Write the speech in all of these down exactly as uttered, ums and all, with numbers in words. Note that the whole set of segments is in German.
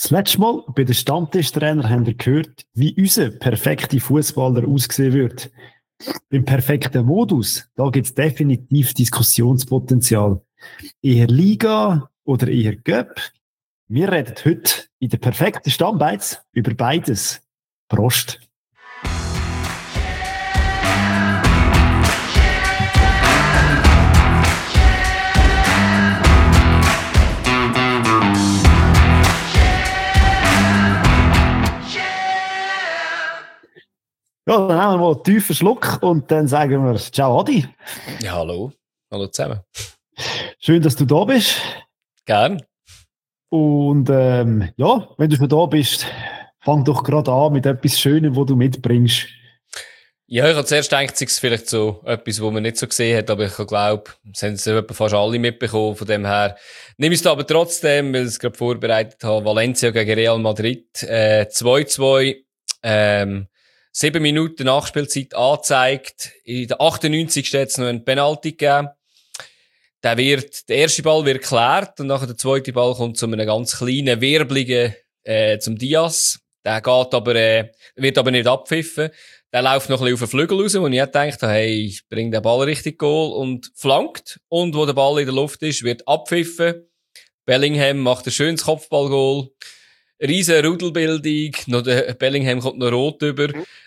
Das letzte Mal bei den Stammtischtrainer haben wir gehört, wie unser perfekter Fußballer aussehen wird. Beim perfekten Modus, da gibt es definitiv Diskussionspotenzial. Eher Liga oder eher Göpp? Wir reden heute in der perfekten Stammbeiz über beides. Prost! Ja, dann nehmen wir mal einen tiefen Schluck und dann sagen wir Ciao Adi. Ja, hallo. Hallo zusammen. Schön, dass du da bist. Gern. Und ähm, ja, wenn du schon da bist, fang doch gerade an mit etwas Schönem, was du mitbringst. Ja, ich habe zuerst gedacht, es ist vielleicht so etwas, was man nicht so gesehen hat, aber ich glaube, es haben es fast alle mitbekommen. Von dem her nehme ich es aber trotzdem, weil ich es gerade vorbereitet habe. Valencia gegen Real Madrid, äh, zwei zwei, ähm, sieben Minuten Nachspielzeit angezeigt. In der achtundneunzigsten hat es noch einen Penalty gegeben. Der wird, der erste Ball wird geklärt und nachher der zweite Ball kommt zu einem ganz kleinen, wirbligen, äh, zum Diaz. Der geht aber, äh, wird aber nicht abpfiffen. Der läuft noch ein bisschen auf den Flügel raus, wo ich dachte, hey, ich bring den Ball richtig Goal und flankt. Und wo der Ball in der Luft ist, wird abpfiffen. Bellingham macht ein schönes Kopfballgoal. Riesen Rudelbildung. Noch der Bellingham kommt noch rot über.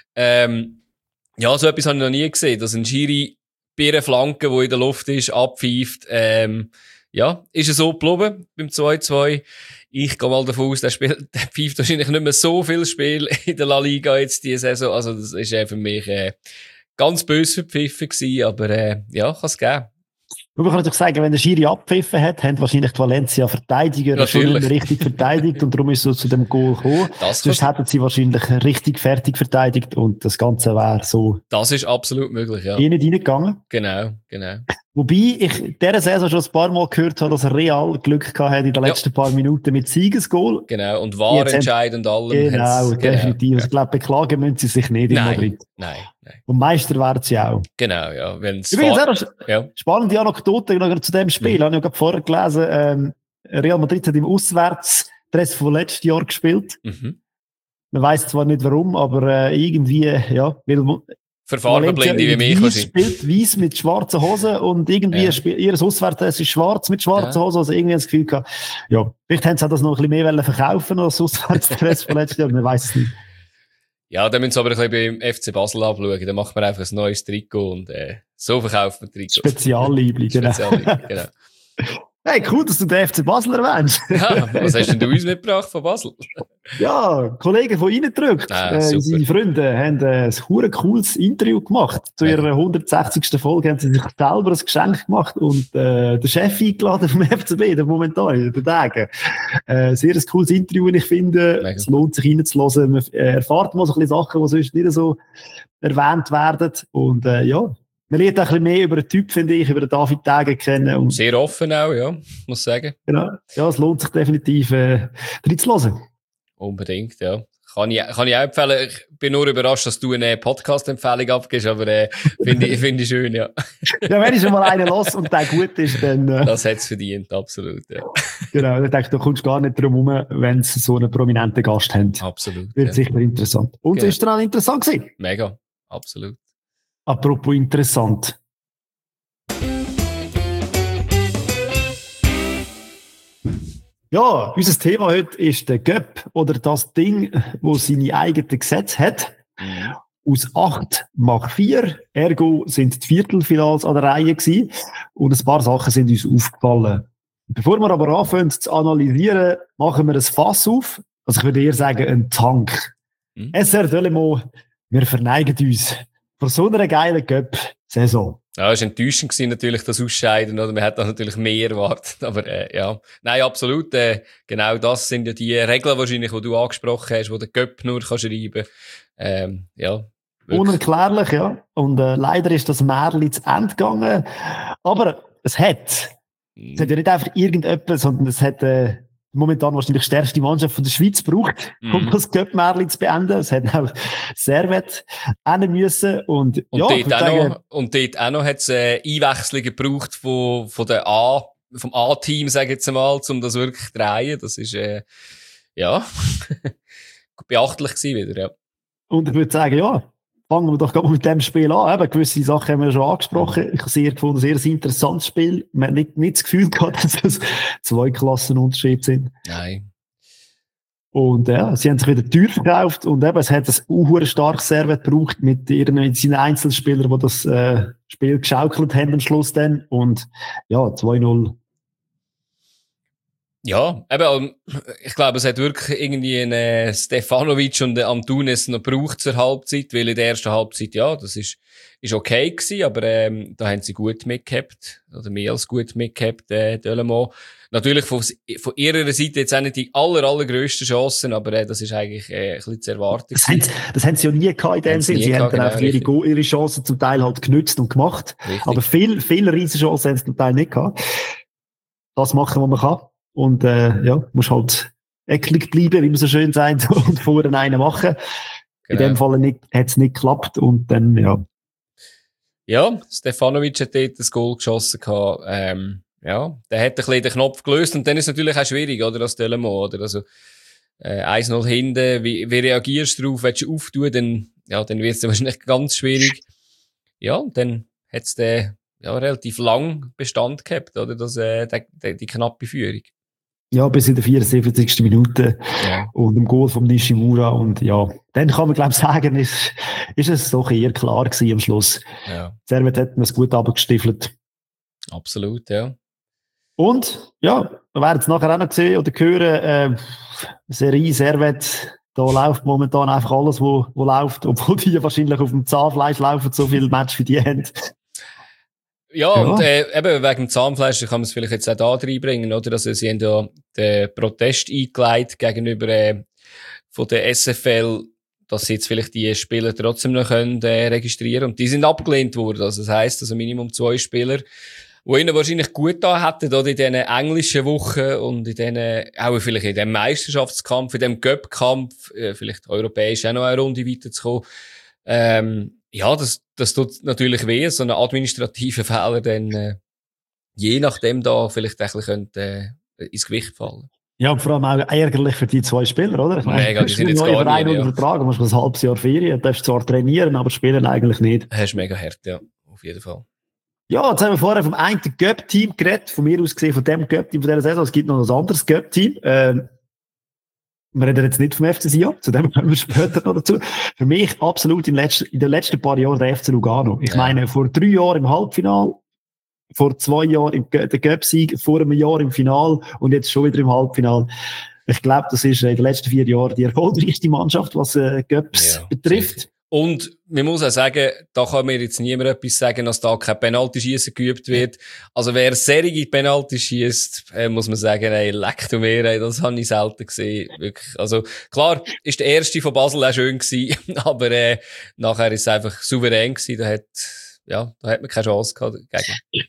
Ähm, ja, so etwas habe ich noch nie gesehen, dass ein Schiri bei einer Flanke, die in der Luft ist, abpfeift. Ähm, ja, ist es so geblieben beim zwei zwei. Ich gehe mal davon aus, der, Spiel, der pfeift wahrscheinlich nicht mehr so viel Spiel in der La Liga jetzt diese Saison. Also das ist äh, für mich äh, ganz böse verpfiffen gewesen, aber äh, ja, kann es geben. Man kann natürlich sagen, wenn der Schiri abgepfiffen hat, haben wahrscheinlich die Valencia Verteidiger schon nicht mehr richtig verteidigt und darum ist so zu dem Goal gekommen. Das Sonst hätten sie wahrscheinlich richtig fertig verteidigt und das Ganze wäre so. Das ist absolut möglich, ja. Eh nicht reingegangen. Genau, genau. Wobei ich in dieser Saison schon ein paar Mal gehört habe, dass Real Glück gehabt hat in den letzten ja. paar Minuten mit Siegesgoal. Genau, und war entscheidend allem. Genau, definitiv. Genau. Ich glaube, beklagen müssen sie sich nicht in nein, Madrid. Nein, nein. Und Meister werden sie auch. Genau, ja. Wenn's Übrigens auch eine ja. spannende Anekdote noch zu dem Spiel. Mhm. Habe ich gerade vorher gelesen. Ähm, Real Madrid hat im Auswärtsdress von letztes Jahr gespielt. Mhm. Man weiss zwar nicht warum, aber äh, irgendwie, ja, weil für Farbenblinde wie mich wahrscheinlich. Spielt weiss mit schwarzen Hosen und irgendwie ja. spielt, ihr Auswärtsdress ist schwarz mit schwarzen ja. Hosen, also irgendwie das Gefühl gehabt, ja, vielleicht haben sie das noch ein bisschen mehr verkaufen als Auswärtsdress von letztes Jahr, man weiss es nicht. Ja, dann müssen sie aber ein bisschen beim F C Basel abschauen, dann macht man einfach ein neues Trikot und äh, so verkauft man Trikot. Spezialliebling, genau. Spezialliebling, genau. Hey, cool, dass du den F C Basel erwähnst. Ja, was hast denn du uns mitgebracht von Basel? Ja, Kollegen von Ihnen gedrückt. Ah, äh, unsere Freunde haben äh, ein hure cooles Interview gemacht. Zu ihrer hundertsechzigsten Folge haben sie sich selber ein Geschenk gemacht und äh, den Chef eingeladen vom F C B, der momentan, der Degen. Äh, sehr ein cooles Interview, ich finde. Mega. Es lohnt sich reinzuhören. Man äh, erfahrt mal so ein bisschen Sachen, die sonst nicht so erwähnt werden. Und äh, ja, man lernt auch ein bisschen mehr über den Typ, finde ich, über den David Degen kennen. Und sehr offen auch, ja, muss sagen. Genau. Ja, es lohnt sich definitiv, äh, reinzuhören. Unbedingt, ja. Kann ich, kann ich auch empfehlen. Ich bin nur überrascht, dass du eine Podcast-Empfehlung abgibst, aber äh, finde ich, find ich schön, ja. Ja, wenn ich schon mal einen los und der gut ist, dann... Äh, das hat's verdient, absolut, ja. Genau, ich denke, du kommst gar nicht drum herum, wenn sie so einen prominenten Gast haben. Absolut. Wird ja. sicher interessant. Und genau. Ist dann auch interessant gewesen? Mega, absolut. Apropos interessant. Ja, unser Thema heute ist der Göpp oder das Ding, wo seine eigenen Gesetze hat. Mhm. Aus acht macht vier. Ergo sind die Viertelfinals an der Reihe gewesen. Und ein paar Sachen sind uns aufgefallen. Bevor wir aber anfangen zu analysieren, machen wir ein Fass auf. Also ich würde eher sagen, ein Tank. Mhm. S R Delemont, wir verneigen uns vor so einer geilen Göpp-Saison. Ja, es war enttäuschend gewesen, natürlich, das Ausscheiden, oder? Man hat da natürlich mehr erwartet, aber, äh, ja. Nein, absolut, äh, genau das sind ja die Regeln wahrscheinlich, die du angesprochen hast, die der Göpp nur kann schreiben. Ähm, ja. Wirklich. Unerklärlich, ja. Und, äh, leider ist das Märchen zu Ende gegangen. Aber es hat, mhm. es hat ja nicht einfach irgendetwas, sondern es hat, äh, momentan wahrscheinlich die stärkste Mannschaft von der Schweiz braucht, mm. um das Göpp-Märchen zu beenden. Es hat auch Servet rennen müssen. Und, und, ja, dort auch noch, und dort auch noch hat es äh, Einwechslungen gebraucht von, von der A, vom A-Team, sage ich jetzt mal, um das wirklich zu drehen. Das ist, äh, ja, beachtlich gewesen wieder, ja. Und ich würde sagen, ja, fangen wir doch gerade mal mit dem Spiel an. Eben, gewisse Sachen haben wir schon angesprochen. Ich habe sehr gefunden, sehr ein interessantes Spiel. Man hat nicht, nicht das Gefühl gehabt, dass es zwei Klassenunterschiede sind. Nein. Und ja, sie haben sich wieder teuer verkauft und eben, es hat ein unhuere starkes Servet gebraucht mit ihren, mit seinen Einzelspielern, die das äh, Spiel geschaukelt haben am Schluss dann. Und ja, zwei null. Ja, eben, ich glaube, es hat wirklich irgendwie einen äh, Stefanovic und einen Antunes noch gebraucht zur Halbzeit, weil in der ersten Halbzeit, ja, das ist, ist okay gewesen, aber ähm, da haben sie gut mitgehabt, oder mehr als gut mitgehabt, äh, Delamont. Natürlich von, von ihrer Seite jetzt auch nicht die aller, allergrössten Chancen, aber äh, das ist eigentlich äh, ein bisschen zu erwarten. Das haben, das haben sie ja nie gehabt in dem Sinn. Sie haben dann einfach ihre, ihre Chancen zum Teil halt genützt und gemacht. Richtig. Aber viel, viele Riesenchancen haben sie zum Teil nicht gehabt. Das machen, was man kann. Und äh, ja, muss halt ecklig bleiben, wie man so schön sagt, und vorne einen machen. Genau. In dem Fall hat es nicht geklappt. Und dann, ja. Ja, Stefanovic hat dort das Goal geschossen gehabt. Ähm, ja, der hat ein bisschen den Knopf gelöst. Und dann ist es natürlich auch schwierig, oder, als Delamont, oder? Also, äh, eins null hinten, wie, wie reagierst du drauf? Willst du auftun, dann, ja, dann wird es wahrscheinlich ganz schwierig. Ja, und dann hat es den, ja, relativ lang Bestand gehabt, oder? Das, äh, die, die, die knappe Führung. Ja, bis in der vierundsiebzigsten Minute. Ja. Und im Goal vom Nishimura. Und ja, dann kann man, glaube ich, sagen, ist, ist es doch eher klar gewesen am Schluss. Ja. Servet hat es gut abgestiefelt. Absolut, ja. Und, ja, wir werden es nachher auch noch sehen oder hören, äh, Serie, Servet, da läuft momentan einfach alles, wo, wo läuft, obwohl die wahrscheinlich auf dem Zahnfleisch laufen, so viele Matches wie die haben. Ja, ja, und äh, eben wegen dem Zahnfleisch kann man es vielleicht jetzt auch da reinbringen, oder? Also sie haben ja den Protest eingeleitet gegenüber äh, von der S F L, dass sie jetzt vielleicht die Spieler trotzdem noch können, äh, registrieren. Und die sind abgelehnt worden. Also das heisst, also Minimum zwei Spieler, die ihnen wahrscheinlich gut da hätten, oder in diesen englischen Wochen und in diesen, auch vielleicht in dem Meisterschaftskampf, in dem Cup-Kampf, äh, vielleicht europäisch auch noch eine Runde weiterzukommen. Ähm, ja, das, das tut natürlich weh, so einen administrativen Fehler dann, äh, je nachdem da vielleicht ein bisschen könnte, äh, ins Gewicht fallen. Ja, und vor allem auch ärgerlich für die zwei Spieler, oder? Ich meine, Mega, die sind jetzt gar Verein nicht, unter Vertrag, du musst ein halbes Jahr Ferien, du darfst zwar trainieren, aber spielen eigentlich nicht. Das ist mega hart, ja, auf jeden Fall. Ja, jetzt haben wir vorher vom einen Cup-Team geredet, von mir aus gesehen, von dem Cup-Team von dieser Saison. Es gibt noch ein anderes Cup-Team. Ähm, wir reden jetzt nicht vom F C Sion, zu dem kommen wir später noch dazu. Für mich absolut in, letzten, in den letzten paar Jahren der F C Lugano. Ich ja. meine, vor drei Jahren im Halbfinale, vor zwei Jahren im der Cup-Sieg, vor einem Jahr im Final und jetzt schon wieder im Halbfinale. Ich glaube, das ist in den letzten vier Jahren die erfolgreichste Mannschaft, was äh, Cups ja, betrifft. Sicher. Und man muss auch sagen, da kann mir jetzt niemand etwas sagen, dass da kein Penalty-Schiessen geübt wird. Also wer serige Penalty schiesst, äh, muss man sagen, ey, leck du mir, ey, das habe ich selten gesehen. Wirklich. Also klar, ist der erste von Basel auch schön gewesen, aber äh, nachher ist es einfach souverän gewesen. Da hat, ja, da hat man keine Chance gehabt dagegen.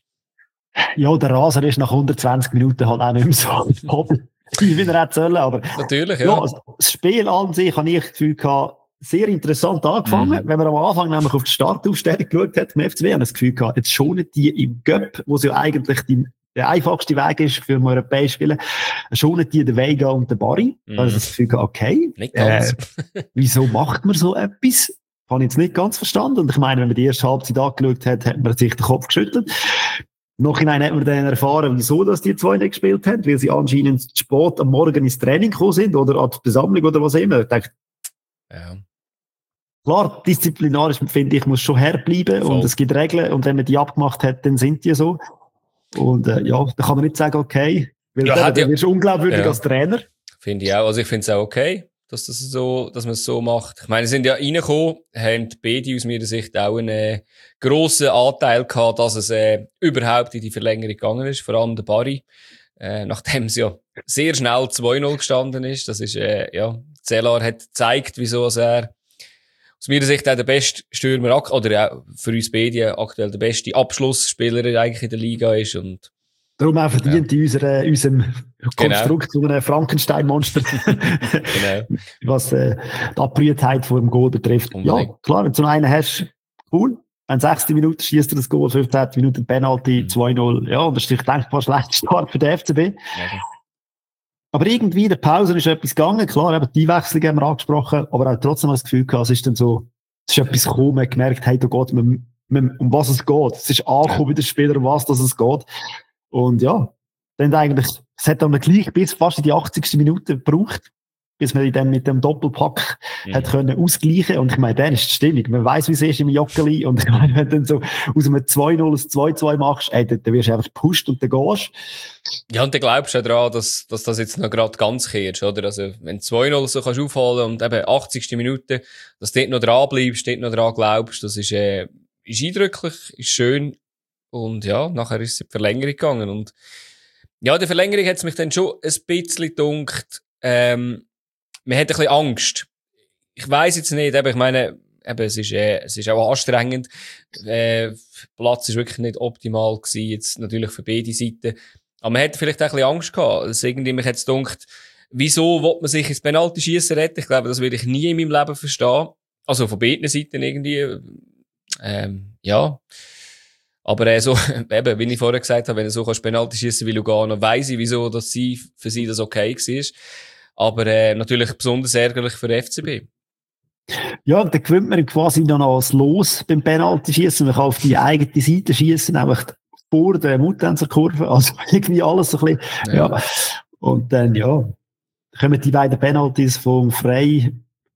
Ja, der Raser ist nach hundertzwanzig Minuten halt auch nicht mehr so wie er hätte sollen, aber natürlich, ja. ja also, das Spiel an sich habe ich das Gefühl gehabt, sehr interessant angefangen. Mhm. Wenn man am Anfang nämlich auf die Startaufstellung geschaut hat, vom F C W, habe ich das Gefühl gehabt, jetzt schonen die im Cup, wo es ja eigentlich die, der einfachste Weg ist für ein europäisches Spielen, schonen die den Vega und den Barry. Mhm. Da habe ich das Gefühl gehabt, okay, nicht ganz. Äh, wieso macht man so etwas? Habe ich jetzt nicht ganz verstanden. Und ich meine, wenn man die erste Halbzeit angeschaut hat, hat man sich den Kopf geschüttelt. Nachhinein hat man dann erfahren, wieso dass die zwei nicht gespielt haben, weil sie anscheinend zu spät am Morgen ins Training gekommen sind oder an die Versammlung oder was immer. Ich dachte, ja. Klar, disziplinarisch, finde ich, muss schon herbleiben und es gibt Regeln und wenn man die abgemacht hat, dann sind die so. Und äh, ja, da kann man nicht sagen, okay, weil ja, dann, dann ja. wirst du unglaubwürdig ja. als Trainer. Finde ich auch. Also ich finde es auch okay, dass das so, dass man es so macht. Ich meine, sie sind ja reingekommen, haben beide aus meiner Sicht auch einen äh, grossen Anteil gehabt, dass es äh, überhaupt in die Verlängerung gegangen ist, vor allem der Barry. Äh, nachdem es ja sehr schnell zwei null gestanden ist. Das ist, äh, ja, Cellar hat gezeigt, wieso er aus meiner Sicht auch der beste Stürmer, oder auch für uns beide aktuell der beste Abschlussspieler eigentlich in der Liga ist. Und darum auch verdient ja. in unserer, unserem Konstrukt genau. so einem Frankenstein-Monster. Genau. Was äh, die Abbrühtheit vor dem Goal betrifft. Unbedingt. Ja, klar, wenn du zum einen hast, cool. Wenn sechzig Minuten schießt er das Goal, fünfzehn Minuten Penalty, mhm. zwei null. Ja, und das ist denkbar schlechter Start für den F C B. Ja. Aber irgendwie in der Pause ist etwas gegangen. Klar, eben die Einwechslung haben wir angesprochen, aber auch trotzdem das Gefühl gehabt, es ist dann so, es ist etwas gekommen, man hat gemerkt, hey, da geht man, man, um was es geht. Es ist angekommen bei den Spielern, um was dass es geht. Und ja, dann eigentlich, es hat dann gleich bis fast in die achtzigste Minute gebraucht, bis man dann mit dem Doppelpack mhm. hat können ausgleichen. Und ich meine, dann ist die Stimmung. Man weiss, wie es ist im Joggeli. Und ich meine, wenn du dann so aus einem zwei null ein zwei zwei machst, ey, dann, dann wirst du einfach gepusht und dann gehst. Ja, und dann glaubst du ja daran, dass, dass das jetzt noch gerade ganz kehrst, oder? Also, wenn du zwei null so kannst aufholen und eben achtzigste Minute, dass du dort noch dran bleibst, dort noch dran glaubst, das ist, äh, ist eindrücklich, ist schön. Und ja, nachher ist es in die Verlängerung gegangen. Und ja, in der Verlängerung hat es mich dann schon ein bisschen gedunkt, ähm, man hat ein bisschen Angst. Ich weiss jetzt nicht, aber ich meine, eben, es ist, äh, es ist auch anstrengend. Äh, Platz ist wirklich nicht optimal gewesen, jetzt natürlich für beide Seiten. Aber man hätte vielleicht auch ein bisschen Angst gehabt. Also irgendwie, mich hat's gedacht, wieso will man sich ins Penalty-Schiessen retten? Ich glaube, das will ich nie in meinem Leben verstehen. Also von beiden Seiten irgendwie, ähm, ja. Aber äh, so, eben, wie ich vorher gesagt habe, wenn du so kannst Penalty schiessen wie Lugano, weiss ich, wieso dass sie, für sie das okay war. Aber äh, natürlich besonders ärgerlich für den F C B. Ja, da gewinnt man quasi noch das Los beim Penalty-Schiessen. Man kann auf die eigene Seite schiessen, nämlich vor der Mutanzer-Kurve. Also irgendwie alles so ein bisschen, ja. ja. Und dann, ja, kommen die beiden Penalties vom Frey.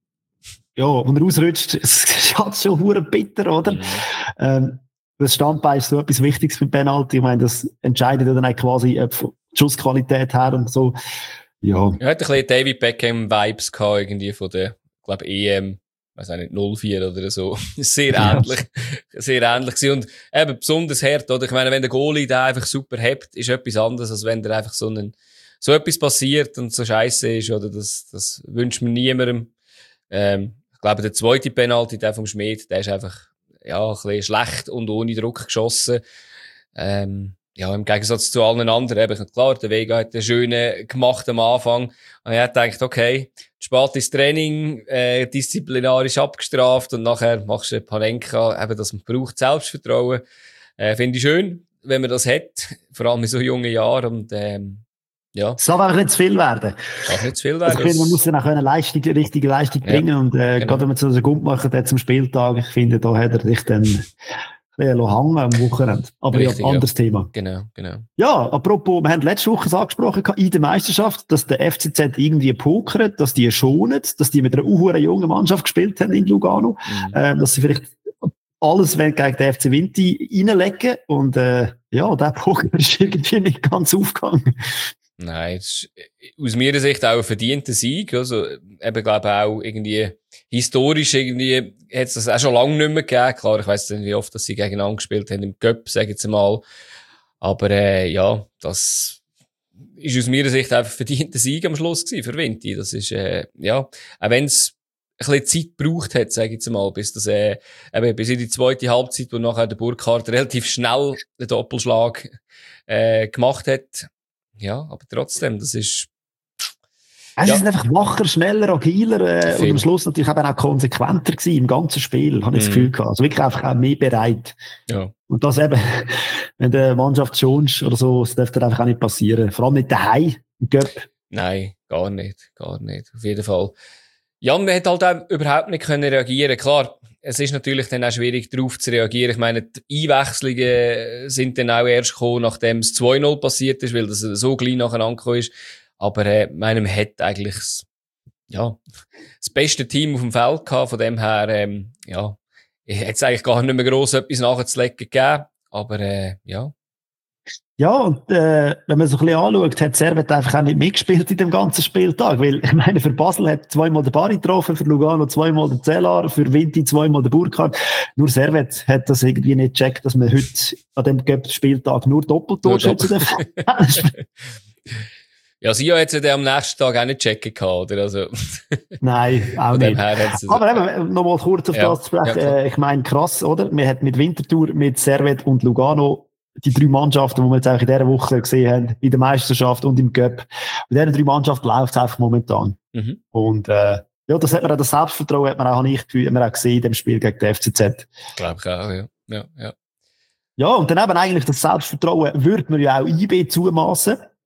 Ja, wenn er ausrutscht, es ist halt schon verdammt bitter, oder? Mhm. Ähm, das Standbein ist so etwas Wichtiges beim Penalty. Ich meine, das entscheidet ja dann auch quasi äh, die Schussqualität her und so. Ja. Er hat ein bisschen David Beckham-Vibes gehabt, irgendwie von der, ich glaube, E M, weiß auch nicht, null vier oder so. Sehr ja. ähnlich. Sehr ähnlich gewesen. Und eben besonders hart, oder? Ich meine, wenn der Goalie da einfach super hebt, ist etwas anderes, als wenn da einfach so ein, so etwas passiert und so scheiße ist, oder? Das, das wünscht man niemandem. Ähm, ich glaube, der zweite Penalty, der vom Schmied, der ist einfach, ja, ein bisschen schlecht und ohne Druck geschossen. Ähm, Ja, im Gegensatz zu allen anderen, eben, klar, der Vega hat einen schönen gemacht am Anfang. Und er hat gedacht, okay, spät ins Training, äh, disziplinarisch abgestraft und nachher machst du Panenka, eben, dass man braucht Selbstvertrauen. Äh, finde ich schön, wenn man das hat, vor allem in so jungen Jahren und, ähm, ja. Es darf einfach nicht zu viel werden. Darf nicht zu viel werden. Also, ich finde, man muss dann auch eine Leistung, richtige Leistung bringen ja, und, äh, genau. Gerade wenn man so einen Gump macht, hat zum Spieltag, ich finde, da hat er sich dann hängen am Wochenende. Aber richtig, ja, anderes ja. Thema. Genau, genau. Ja, apropos, wir haben letzte Woche angesprochen, in der Meisterschaft, dass der F C Z irgendwie pokert, dass die schonen, dass die mit einer unhuren jungen Mannschaft gespielt haben in Lugano, mhm. äh, dass sie vielleicht alles gegen den F C Vinti reinlegen und äh, ja, der Poker ist irgendwie nicht ganz aufgegangen. Nein, es ist aus meiner Sicht auch ein verdienter Sieg. Also, eben, glaube ich, auch irgendwie historisch irgendwie hat es das auch schon lange nicht mehr gegeben. Klar, ich weiss nicht, wie oft dass sie gegeneinander gespielt haben im Cup, sage ich jetzt mal. Aber, äh, ja, das ist aus meiner Sicht einfach ein verdienter Sieg am Schluss gewesen für Vinti. Das ist, äh, ja, auch wenn es ein bisschen Zeit gebraucht hat, sage ich jetzt mal, bis das, äh, eben, bis in die zweite Halbzeit, wo nachher der Burkhardt relativ schnell den Doppelschlag, äh, gemacht hat. Ja, aber trotzdem, das ist... Es ja. ist einfach wacher, schneller, agiler äh, und am Schluss natürlich eben auch konsequenter gewesen im ganzen Spiel, habe ich mm. das Gefühl gehabt. Also wirklich einfach auch mehr bereit. Ja. Und das eben, wenn der Mannschaft schonst oder so, das darf dann einfach auch nicht passieren. Vor allem nicht daheim im Cup. Nein, gar nicht, gar nicht, auf jeden Fall. Ja, man hat halt auch überhaupt nicht können reagieren. Klar, es ist natürlich dann auch schwierig, darauf zu reagieren. Ich meine, die Einwechslungen sind dann auch erst gekommen, nachdem es zwei null passiert ist, weil das so gleich nacheinander gekommen ist. Aber, äh, meinem hat eigentlich, ja, das beste Team auf dem Feld gehabt. Von dem her, ähm, ja, hat es eigentlich gar nicht mehr gross etwas nachzulegen gegeben. Aber, äh, ja. Ja, und äh, wenn man so ein bisschen anschaut, hat Servet einfach auch nicht mitgespielt in dem ganzen Spieltag, weil ich meine, für Basel hat zweimal der Bari getroffen, für Lugano zweimal der Zellar, für Vinti zweimal der Burkhardt. Nur Servet hat das irgendwie nicht gecheckt, dass man heute an dem Spieltag nur Doppeltorschützen darf. Ja, sie hat es ja am nächsten Tag auch nicht checken gehabt, oder? Also. Nein, auch nicht. Aber eben, nochmal kurz auf ja, das zu sprechen. Ja, ich meine, krass, oder? Man hat mit Winterthur, mit Servet und Lugano die drei Mannschaften, die wir jetzt auch in dieser Woche gesehen haben, in der Meisterschaft und im Cup. Mit diesen drei Mannschaften läuft es einfach momentan. Mhm. Und, äh, ja, das hat man auch, das Selbstvertrauen hat man auch nicht gefühlt, hat man auch gesehen in dem Spiel gegen die F C Z. Glaube ich auch, ja. Ja, ja. Ja, und dann eben eigentlich das Selbstvertrauen würde man ja auch I B zumassen.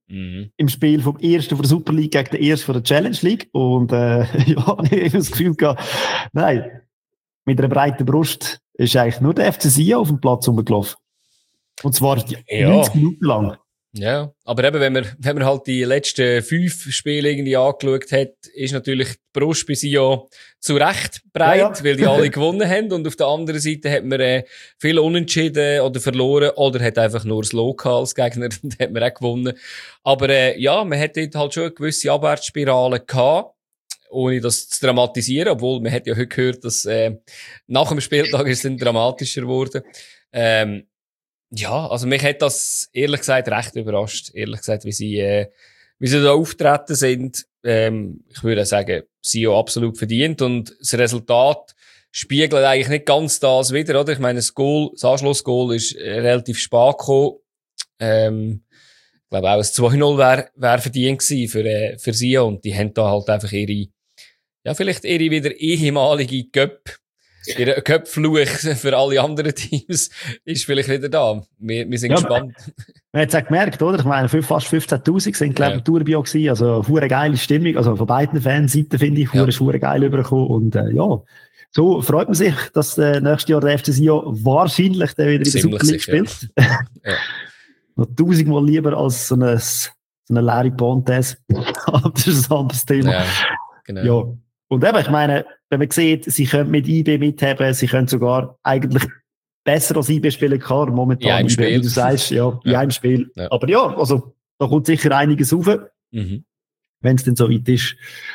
Mhm. Im Spiel vom ersten von der Super League gegen den ersten von der Challenge League. Und äh, ja, ich habe das Gefühl gehabt, nein, mit einer breiten Brust ist eigentlich nur der F C Sion auf dem Platz rumgelaufen. Und zwar ja. neunzig Minuten lang. Ja, aber eben, wenn man, wenn man halt die letzten fünf Spiele irgendwie angeschaut hat, ist natürlich die Brust bei Sion zu Recht breit, ja, ja. weil die alle gewonnen haben. Und auf der anderen Seite hat man äh, viel unentschieden oder verloren oder hat einfach nur das Lokal als Gegner und hat man auch gewonnen. Aber äh, ja, man hat dort halt schon eine gewisse Abwärtsspirale gehabt, ohne das zu dramatisieren, obwohl man hat ja heute gehört, dass äh, nach dem Spieltag ist es dann dramatischer geworden. Ähm, Ja, also mich hat das ehrlich gesagt recht überrascht. Ehrlich gesagt, wie sie, äh, wie sie da auftreten sind. Ähm, ich würde sagen, sie auch absolut verdient. Und das Resultat spiegelt eigentlich nicht ganz das wieder, oder? Ich meine, das Goal, das Anschlussgoal ist äh, relativ spät gekommen. Ähm, ich glaube auch ein zwei null wäre wär verdient gewesen für, äh, für sie. Und die haben da halt einfach ihre, ja, vielleicht ihre wieder ehemalige Göpp. Ihr Köpfluch für alle anderen Teams ist vielleicht wieder da. Wir, wir sind ja, gespannt. Man hat es auch gemerkt, oder? Ich meine, fast fünfzehntausend sind, glaube ich, ja. im Tourbio gewesen. Also, hure geile Stimmung. Also, von beiden Fanseiten, finde ich, hure, ja. hure geil übergekommen. Und, äh, ja. So freut man sich, dass, äh, nächstes Jahr der F C Sion wahrscheinlich dann wieder in der Super League spielt. Ja. Ja. Noch tausendmal lieber als so eine, so eine leere Pontes. Das ist ein anderes Thema. Ja, genau. Ja. Und eben, ich meine, wenn man sieht, sie können mit I B mithaben, sie können sogar eigentlich besser als I B spielen kann, momentan. Ja, im Spiel. Wie du sagst, ja, ja. im Spiel. Ja. Aber ja, also, da kommt sicher einiges rauf, mhm. wenn es denn so weit ist.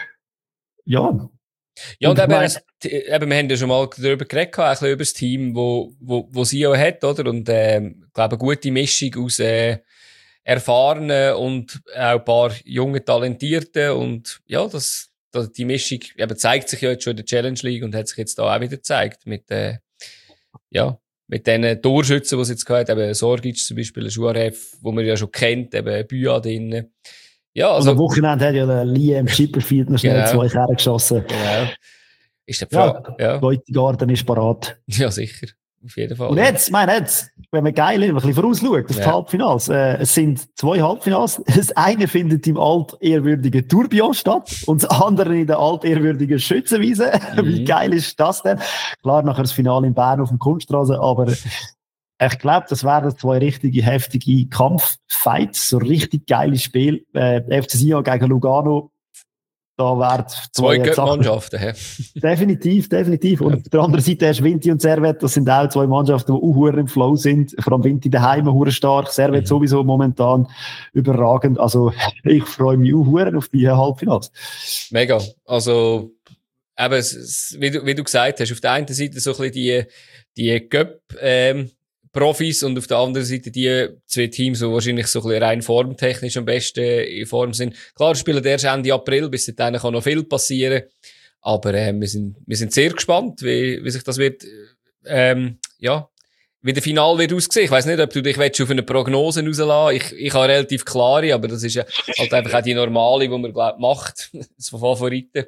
Ja. Ja, und, und eben, mein, eben, wir haben ja schon mal darüber geredet, ein bisschen über das Team, wo, wo, wo sie auch hat, oder? Und, ähm, ich glaube, eine gute Mischung aus, äh, erfahrenen und auch ein paar jungen Talentierten und, ja, das, die Mischung eben zeigt sich ja jetzt schon in der Challenge League und hat sich jetzt da auch wieder gezeigt mit, äh, ja, mit den Torschützen, die es jetzt gehabt hat, eben Sorgic zum Beispiel, Juarez, wo man ja schon kennt, eben Büa drin. Ja, also. Und am Wochenende hat ja der Liam Chipperfield noch schnell genau. zwei Kerne geschossen. Genau. Ist der Frage. Ja, ja. Der Garten ist parat. Ja, sicher. Auf jeden Fall. Und jetzt, ich meine, jetzt, wenn man geil ist, ein bisschen vorausschaut auf ja. die Halbfinals. Äh, es sind zwei Halbfinals. Das eine findet im altehrwürdigen Tourbillon statt und das andere in der altehrwürdigen Schützenwiese. Mhm. Wie geil ist das denn? Klar, nachher das Finale in Bern auf dem Kunststraße, aber ich glaube, das werden zwei richtige, heftige Kampffights, so richtig geiles Spiel. Äh, F C Sion gegen Lugano. Da werden zwei Göttmannschaften. Definitiv, definitiv. Und ja. auf der anderen Seite hast du Vinti und Servet, das sind auch zwei Mannschaften, die auch im Flow sind. Vor allem Vinti daheim hure stark, Servet mhm. sowieso momentan überragend. Also ich freue mich auch auf die Halbfinals. Mega. Also eben, wie du, wie du gesagt hast, auf der einen Seite so ein bisschen die, die Göpp, ähm, Profis und auf der anderen Seite die zwei Teams, die wahrscheinlich so ein bisschen rein formtechnisch am besten in Form sind. Klar, spielen erst Ende April, bis dahin kann noch viel passieren. Aber äh, wir sind wir sind sehr gespannt, wie, wie sich das wird, ähm, ja, wie der Final wird aussehen. Ich weiss nicht, ob du dich willst auf eine Prognose rauslassen. Ich, ich habe relativ klare, aber das ist ja halt einfach auch die normale, die man, glaubt, macht. Das von Favoriten.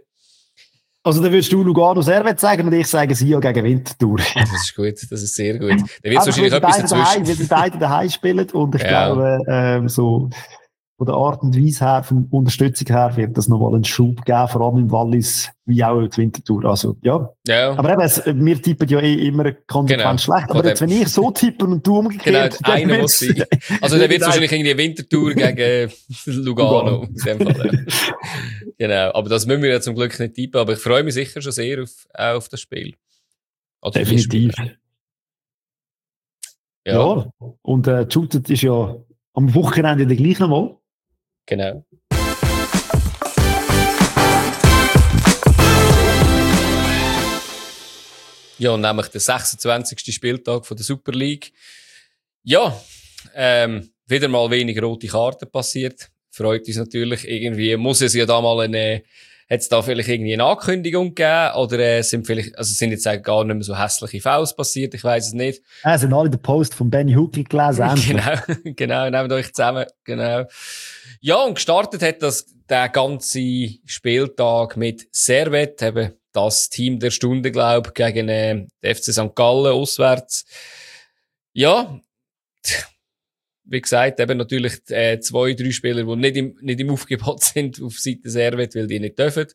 Also, dann würdest du Lugano Servet sagen und ich sage Sion gegen Winterthur. Das ist gut, das ist sehr gut. Dann wird es wahrscheinlich etwas dazwischen. Weil die beiden daheim spielen und ich ja. glaube, ähm, so, von der Art und Weise her, von der Unterstützung her, wird das nochmal einen Schub geben, vor allem im Wallis, wie auch in der Winterthur. Also, ja. ja. Aber eben, es, wir tippen ja eh immer konsequent genau. schlecht. Aber jetzt, wenn ich so tippe und du umgekehrt. Genau, einer muss sein. Also, dann wird es wahrscheinlich irgendwie Winterthur gegen Lugano. In dem Fall, ja. Genau. Aber das müssen wir ja zum Glück nicht tippen. Aber ich freue mich sicher schon sehr auf, auch auf das Spiel. Also definitiv. Ja. ja. Und, äh, Shootet ist ja am Wochenende der gleich nochmal. Genau. Ja, nämlich der sechsundzwanzigste Spieltag von der Super League. Ja, ähm, wieder mal wenig rote Karten passiert. Freut uns natürlich. Irgendwie muss es ja da mal eine, hat es da vielleicht irgendwie eine Ankündigung gegeben? Oder äh, sind vielleicht, also sind jetzt eigentlich gar nicht mehr so hässliche Fouls passiert? Ich weiss es nicht. Ja, sind alle den Post von Benny Huckel gelesen. Genau, genau, nehmt euch zusammen, genau. Ja, und gestartet hat das, der ganze Spieltag mit Servet, eben das Team der Stunde, glaube ich, gegen äh, den F C Sankt Gallen auswärts. Ja, wie gesagt, eben natürlich äh, zwei, drei Spieler, die nicht im, nicht im Aufgebot sind auf Seite Servet, weil die nicht dürfen.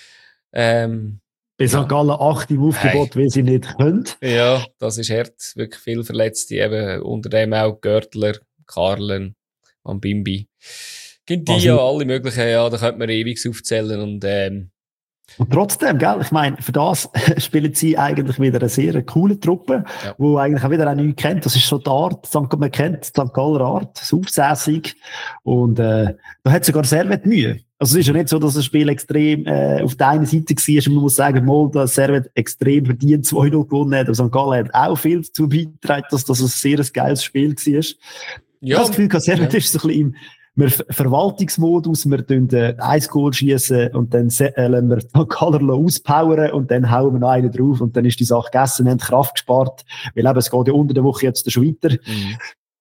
Ähm, Bei Sankt Gallen acht im Aufgebot, hey. Weil sie nicht können. Ja, das ist hart. Wirklich viel Verletzte, eben unter dem auch Görtler, Karlen, Mambimbi. Gibt die ja alle möglichen, ja, da könnte man ewig aufzählen und, ähm, und trotzdem, gell, ich meine, für das spielen sie eigentlich wieder eine sehr coole Truppe, ja. Wo eigentlich auch wieder auch nichts kennt. Das ist so die Art, man kennt Sankt Galler Art, das Aufsässig. Und äh, da hat sogar Servet Mühe. Also es ist ja nicht so, dass das Spiel extrem äh, auf der einen Seite war. Man muss sagen, mal, dass Servet extrem verdient zwei null gewonnen hat. Und Sankt Gallen hat auch viel dazu beigetragen, dass das ein sehr geiles Spiel war. Ja. Ich habe das Gefühl, Servet ja. ist so ein bisschen im Wir Verwaltungsmodus, wir tun äh, ein Goal schießen und dann äh, lassen wir Sankt Galler auspowern und dann hauen wir noch einen drauf und dann ist die Sache gegessen, wir haben Kraft gespart, weil eben, es geht ja unter der Woche jetzt schon weiter. Mhm.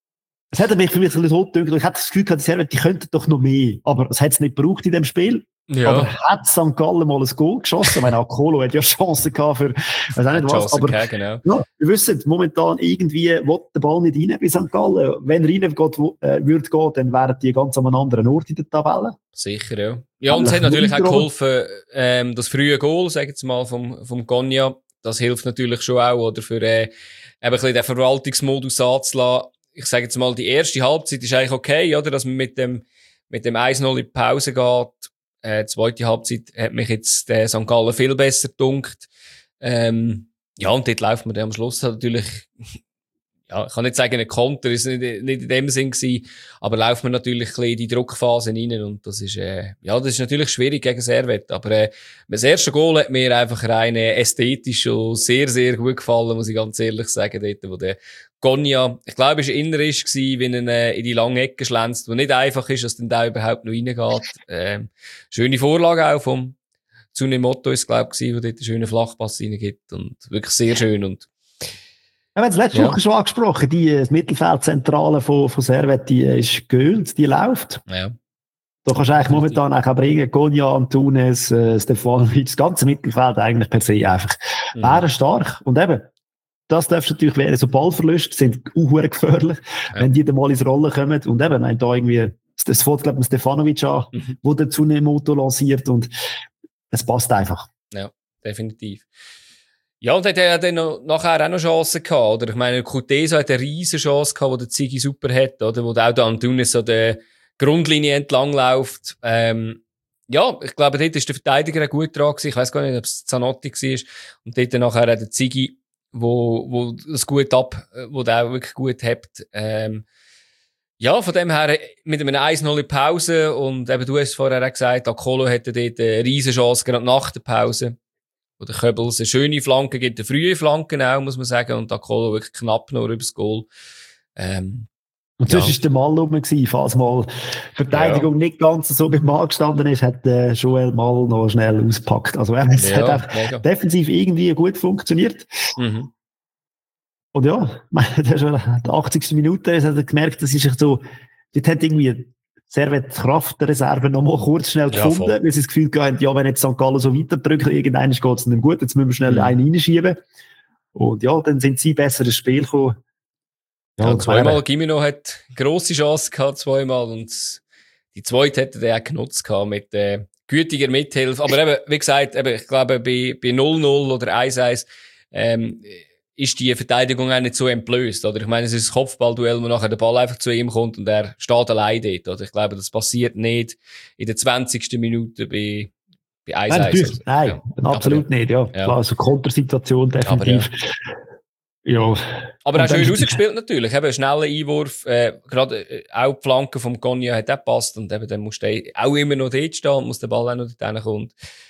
Es hat mich für mich ein bisschen so gedacht, ich hatte das Gefühl, die Servet, die könnten doch noch mehr, aber es hat es nicht gebraucht in dem Spiel. Ja. Aber hat Sankt Gallen mal ein Goal geschossen? Ich meine, Akolo hat ja Chancen gehabt für, ich weiß auch nicht was, aber, gehabt, genau. Ja, wir wissen, momentan irgendwie will der Ball nicht rein bei Sankt Gallen. Wenn er rein geht, äh, würde gehen, dann wären die ganz an einem anderen Ort in der Tabelle. Sicher, ja. Ja, und es hat natürlich auch geholfen, ähm, das frühe Goal, sagen wir jetzt mal, vom, vom Gonja. Das hilft natürlich schon auch, oder, für, äh, eben ein bisschen den Verwaltungsmodus anzulassen. Ich sage jetzt mal, die erste Halbzeit ist eigentlich okay, oder, dass man mit dem, mit dem eins null in die Pause geht. Äh, zweite Halbzeit hat mich jetzt der Sankt Gallen viel besser gedunkt. Ähm, ja, und dort läuft man dann am Schluss natürlich, ja, ich kann nicht sagen, ein Konter ist nicht, nicht in dem Sinn gewesen, aber läuft man natürlich ein bisschen in die Druckphase rein und das ist, äh, ja, das ist natürlich schwierig gegen Servet, aber, äh, das erste Goal hat mir einfach rein äh, ästhetisch schon sehr, sehr gut gefallen, muss ich ganz ehrlich sagen, dort, wo der Gonja, ich glaube, es war innerisch gewesen, wenn er äh, in die lange Ecke schlänzt, wo nicht einfach ist, dass dann da überhaupt noch reingeht. Ähm, schöne Vorlage auch vom Tsunemoto ist, glaube ich, gewesen, wo dort einen schönen Flachpass reingibt und wirklich sehr schön und wir haben es letzte ja. Woche schon angesprochen, die das Mittelfeldzentrale von, von Servet, die ist geölt, die läuft. Ja. Da kannst du eigentlich momentan auch bringen, Gonja, Antunes, äh, Stefanovic, das ganze Mittelfeld eigentlich per se einfach. Mhm. Wäre stark. Und eben, das darfst du natürlich wählen, so Ballverluste sind auch gefährlich, ja. Wenn die dann mal ins Rollen kommen. Und eben, wenn da irgendwie, das fängt, glaube ich, Stefanovic an, mhm. wo der Tsunemoto lanciert und es passt einfach. Ja, definitiv. Ja, und hat er ja dann noch, nachher auch noch Chancen gehabt, oder? Ich meine, Kuteso hat eine riesen Chance gehabt, wo der Ziggy super hat, oder? Wo auch der Antunes so der Grundlinie entlang läuft. Ähm, ja, ich glaube, dort ist der Verteidiger auch gut dran gewesen. Ich weiss gar nicht, ob es Zanotti war. Und dort nachher auch der Ziggy, wo, wo das gut ab, wo der auch wirklich gut hebt. Ähm, ja, von dem her, mit einem eins null in Pause, und eben, du hast vorher auch gesagt, Akolo hätte dort eine riesen Chance, gerade nach der Pause. Wo der Köbels eine schöne Flanke gibt, eine frühe Flanke auch, muss man sagen, und Akolo wirklich knapp noch übers Goal. Ähm, und sonst ja. Ist der Mal rum gewesen, falls mal Verteidigung ja. Nicht ganz so beim Mal gestanden ist, hat äh, Joel Mal noch schnell ausgepackt. Also äh, es ja, hat auch defensiv irgendwie gut funktioniert. Mhm. Und ja, der schon der achtzigste Minute hat er gemerkt, das ist echt so, dort hat irgendwie Servet Kraftreserve noch mal kurz schnell ja, gefunden, voll. Weil sie das Gefühl haben, ja, wenn jetzt Sankt Gallen so weiterdrücken, irgendwann geht es nicht gut, jetzt müssen wir schnell mhm. einen reinschieben. Und ja, dann sind sie besser ins Spiel gekommen. Ja, ja zweimal Gimeno hat grosse Chance gehabt, zweimal, und die zweite hätte er auch genutzt gehabt mit äh, gütiger Mithilfe. Aber eben, wie gesagt, eben, ich glaube, bei, bei null null oder eins eins ähm, ist die Verteidigung auch nicht so entblößt, oder? Ich meine, es ist ein Kopfballduell, wo nachher der Ball einfach zu ihm kommt und er steht allein dort, oder? Ich glaube, das passiert nicht in der zwanzigsten Minute bei, bei eins eins. Nein, also, nein ja. absolut aber, nicht, ja. ja. Klar, also Kontersituation definitiv. Aber, ja. ja. Aber auch schön rausgespielt natürlich, eben, ein schneller Einwurf, äh, gerade äh, auch die Flanke vom Gonja hat auch gepasst, und eben, dann musst du auch immer noch dort stehen und muss der Ball auch noch dort hinkommen.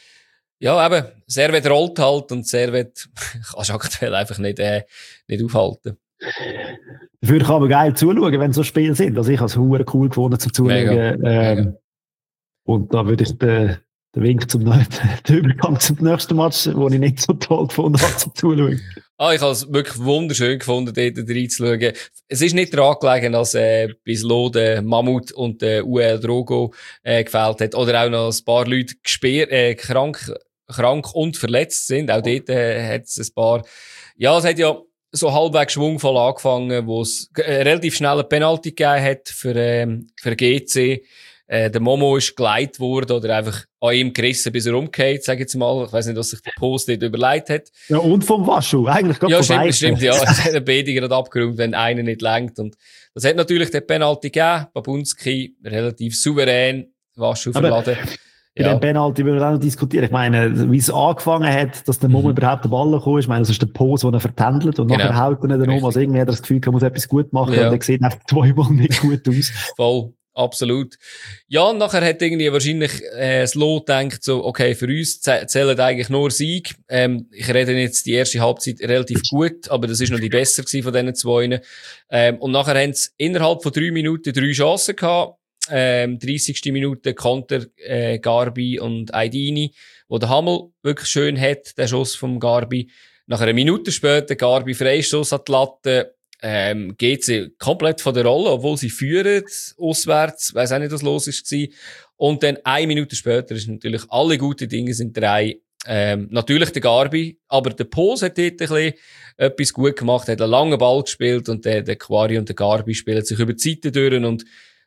Ja, eben, Servet rollt halt, und Servet kannst du aktuell einfach nicht, äh, nicht aufhalten. Dafür kann man geil zuschauen, wenn so Spiele sind. Also ich habe es hure cool gefunden zum Zuschauen. Ähm, Mega. Und da würde ich den, den Wink zum den Übergang zum nächsten Match, den ich nicht so toll gefunden habe, zum Zuschauen. Ah, ich habe es wirklich wunderschön gefunden, dort reinzuschauen. Es ist nicht daran gelegen, dass äh, bislang der Mammut und der U L Drogo äh, gefehlt hat. Oder auch noch ein paar Leute gesperrt, äh, krank, krank und verletzt sind. Auch dort äh, hat es ein paar. Ja, es hat ja so halbwegs schwungvoll angefangen, wo es äh, relativ schnell eine Penalty gegeben hat für, ähm, für G C. Äh, der Momo ist geleitet worden oder einfach an ihm gerissen, bis er umgeht, sag ich jetzt mal. Ich weiss nicht, was sich der Post nicht überlegt hat. Ja, und vom Waschu, eigentlich gerade Ja, vorbei. stimmt, stimmt, ja. Es hat beide gerade abgeräumt, wenn einer nicht lenkt. Und das hat natürlich den Penalty gegeben. Babunski relativ souverän, Waschu verladen. Bei Ja. dem Penalty würden wir auch noch diskutieren. Ich meine, wie es angefangen hat, dass der Momo mhm. überhaupt den Ball gekommen ist. Ich meine, das ist der Pose, den er vertändelt. Und genau. nachher haut er nicht um. Also irgendwie hat er das Gefühl, er muss etwas gut machen. Ja. Und er sieht einfach zweimal nicht gut aus. Voll. Absolut. Ja, und nachher hat irgendwie wahrscheinlich äh, das Lot gedacht, so, okay, für uns zählen eigentlich nur Sieg. Ähm, ich rede jetzt die erste Halbzeit relativ gut, aber das ist noch die besser gewesen von diesen zwei. Ähm, und nachher haben sie innerhalb von drei Minuten drei Chancen gehabt. Ähm, dreißigste Minute Konter, äh, Garbi und Aidini, wo der Hammel wirklich schön hat, der Schuss vom Garbi. Nach einer Minute später Garbi Freistoß an die Latte. Ähm, geht sie komplett von der Rolle, obwohl sie führen, auswärts, weiss auch nicht, was los ist gewesen. Und dann eine Minute später ist natürlich alle gute Dinge sind drei. Ähm, natürlich der Garbi, aber der Pose hat dort ein bisschen etwas gut gemacht, hat einen langen Ball gespielt und der, der Quari und der Garbi spielen sich über die Seite durch und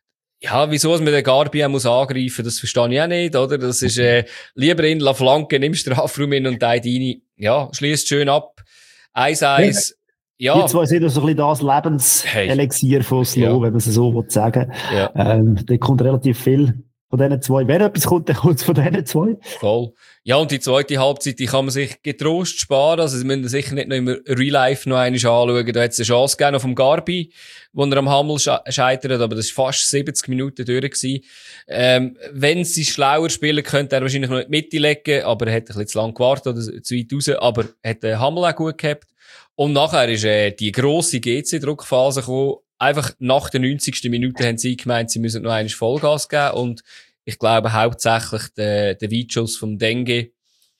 ja, wieso man den Garbi auch muss angreifen, das verstehe ich auch nicht, oder? Das ist, äh, lieber in La Flanke im Strafraum hin und Aidini, ja, schließt schön ab. eins eins. Ja. Die zwei sind so ein bisschen das Lebenselixier von Slow, ja. wenn man es so sagen will. Ja. Ähm, da kommt relativ viel von diesen zwei. Wenn etwas kommt, dann kommt es von diesen zwei. Voll. Ja, und die zweite Halbzeit, die kann man sich getrost sparen. Also, sie müssen sicher nicht noch im Real Life noch einmal anschauen. Da hat es eine Chance gegeben auf dem Garbi, wo er am Hammel scheitert, aber das war fast siebzig Minuten durch gewesen. Ähm, wenn sie schlauer spielen, könnte er wahrscheinlich noch in die Mitte legen, aber er hat ein bisschen zu lang gewartet oder zu weit raus, aber hat den Hammel auch gut gehabt. Und nachher ist äh, die grosse G C-Druckphase gekommen. Einfach nach der neunzigsten Minute haben sie gemeint, sie müssen noch einmal Vollgas geben. Und ich glaube hauptsächlich der, der Weitschuss vom Dengue.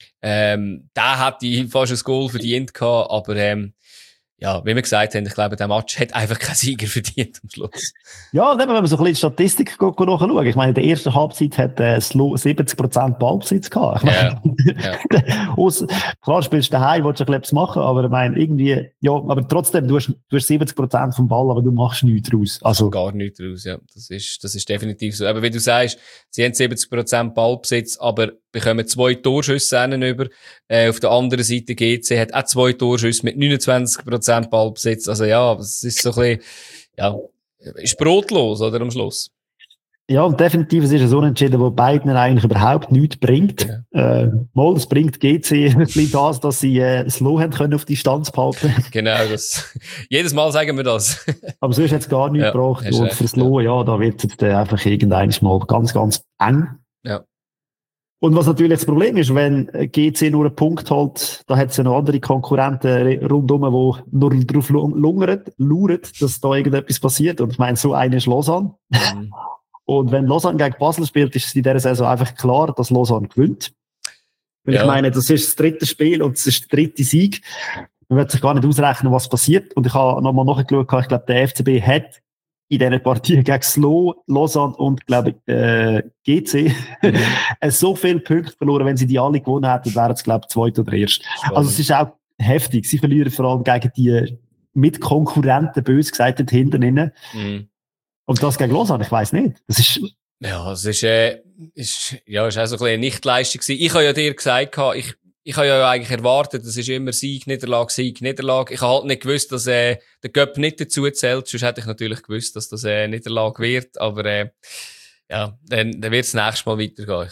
Ähm, der hat die fast ein Goal verdient gehabt, aber ähm, ja, wie wir gesagt haben, ich glaube, der Match hat einfach keinen Sieger verdient am Schluss. Ja, und wenn man so ein bisschen die Statistik nachschaut, ich meine, in der ersten Halbzeit hat äh, Slow siebzig Prozent Ballbesitz gehabt. Ich meine, ja, ja. aus, klar spielst du daheim, willst du etwas machen, aber ich meine, irgendwie, ja, aber trotzdem, du hast, du hast siebzig Prozent vom Ball, aber du machst nichts draus. Also. Gar nichts draus, ja. Das ist, das ist definitiv so. Aber wie du sagst, sie haben siebzig Prozent Ballbesitz, aber bekommen zwei Torschüsse über. Äh, auf der anderen Seite G C hat auch zwei Torschüsse mit neunundzwanzig Prozent Ballbesitz. Also ja, es ist so ein bisschen, ja, ist brotlos, oder, am Schluss. Ja, und definitiv, es ist ein Unentschieden, wo beiden eigentlich überhaupt nichts bringt. Ja. Äh, mal, das bringt G C ein bisschen das, dass sie äh, Slow haben können auf Distanz behalten. Genau, das, jedes Mal sagen wir das. Aber sonst hat es gar nichts ja, gebracht. Und für Slow, ja. ja, da wird es dann einfach irgendwann mal ganz, ganz eng. Ja. Und was natürlich das Problem ist, wenn G C nur einen Punkt holt, da hat es ja noch andere Konkurrenten rundum, die nur darauf lungern, lauern, dass da irgendetwas passiert. Und ich meine, so einer ist Lausanne. Mhm. Und wenn Lausanne gegen Basel spielt, ist es in dieser Saison einfach klar, dass Lausanne gewinnt. Weil ja. ich meine, das ist das dritte Spiel und das ist der dritte Sieg. Man wird sich gar nicht ausrechnen, was passiert. Und ich habe nochmal nachgeschaut, ich glaube, der F C B hat in diesen Partien gegen Slow, Lausanne und, glaube ich, äh, G C mhm. so viele Punkte verloren. Wenn sie die alle gewonnen hätten, wären es, glaube ich, zweit oder erst. Spannend. Also es ist auch heftig. Sie verlieren vor allem gegen die Mitkonkurrenten, bös gesagt, dort hinten innen. Mhm. Und das gegen Lausanne, ich weiss nicht. Das ist... Ja, es ist, äh, ist, ja, ist auch so ein bisschen eine Nichtleistung gewesen. Ich habe ja dir gesagt, ich, ich habe ja eigentlich erwartet, das ist immer Sieg, Niederlage, Sieg, Niederlage. Ich habe halt nicht gewusst, dass, äh, der Göpp nicht dazu zählt. Sonst hätte ich natürlich gewusst, dass das, äh, Niederlage wird. Aber, äh, ja, dann, dann wird es nächstes Mal weitergehen.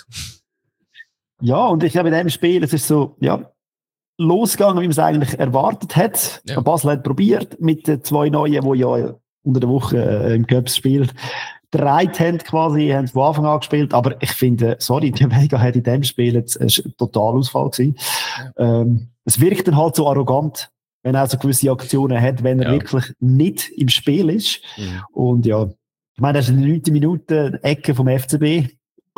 Ja, und ich glaube, in dem Spiel, es ist so, ja, losgegangen, wie man es eigentlich erwartet hat. Ja. Basel hat probiert, mit den zwei Neuen, die ja unter der Woche äh, im Cups spielt, drei haben quasi, haben von Anfang an gespielt, aber ich finde, sorry, die Vega hat in dem Spiel jetzt ein Totalausfall gewesen. Ja. Ähm, es wirkt dann halt so arrogant, wenn er so gewisse Aktionen hat, wenn er ja. wirklich nicht im Spiel ist. Mhm. Und ja, ich meine, das ist eine neunte Minute Ecke vom F C B.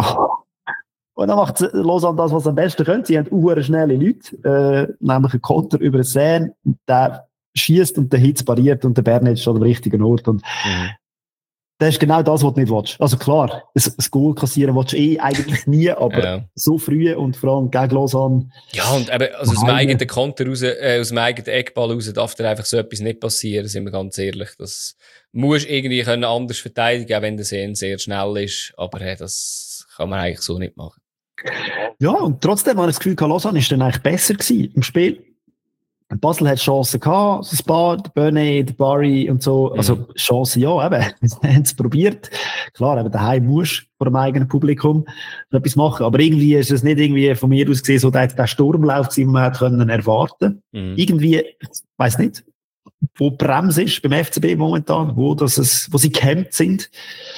Und dann macht Lausanne das, was sie am besten können. Sie haben uhr schnelle Leute, äh, nämlich einen Konter über den Sehn, der schießt und der Hitz pariert und der Bernhard steht am richtigen Ort. Und, mhm. Das ist genau das, was du nicht willst. Also klar, ein, ein Goal kassieren willst du eh eigentlich nie, aber ja. so früh und vor allem gegen Lausanne. Ja, und eben, also aus dem eigenen Konter raus, äh, aus dem eigenen Eckball raus darf dir einfach so etwas nicht passieren, sind wir ganz ehrlich. Das musst du irgendwie können anders verteidigen, auch wenn der Sehen sehr schnell ist, aber äh, das kann man eigentlich so nicht machen. Ja, und trotzdem habe ich das Gefühl, Lausanne ist dann eigentlich besser gewesen im Spiel. Basel hat Chancen gehabt, das Bar, der Burney, der Barry und so. Mhm. Also, Chancen, ja, eben. haben es probiert. Klar, eben daheim musst du vor dem eigenen Publikum etwas machen. Aber irgendwie ist es nicht irgendwie von mir aus gesehen, so der, der Sturmlauf gewesen, den man hätte können erwarten. Mhm. Irgendwie, ich weiss nicht, wo die Bremse ist beim F C B momentan, wo das es, wo sie gehemmt sind.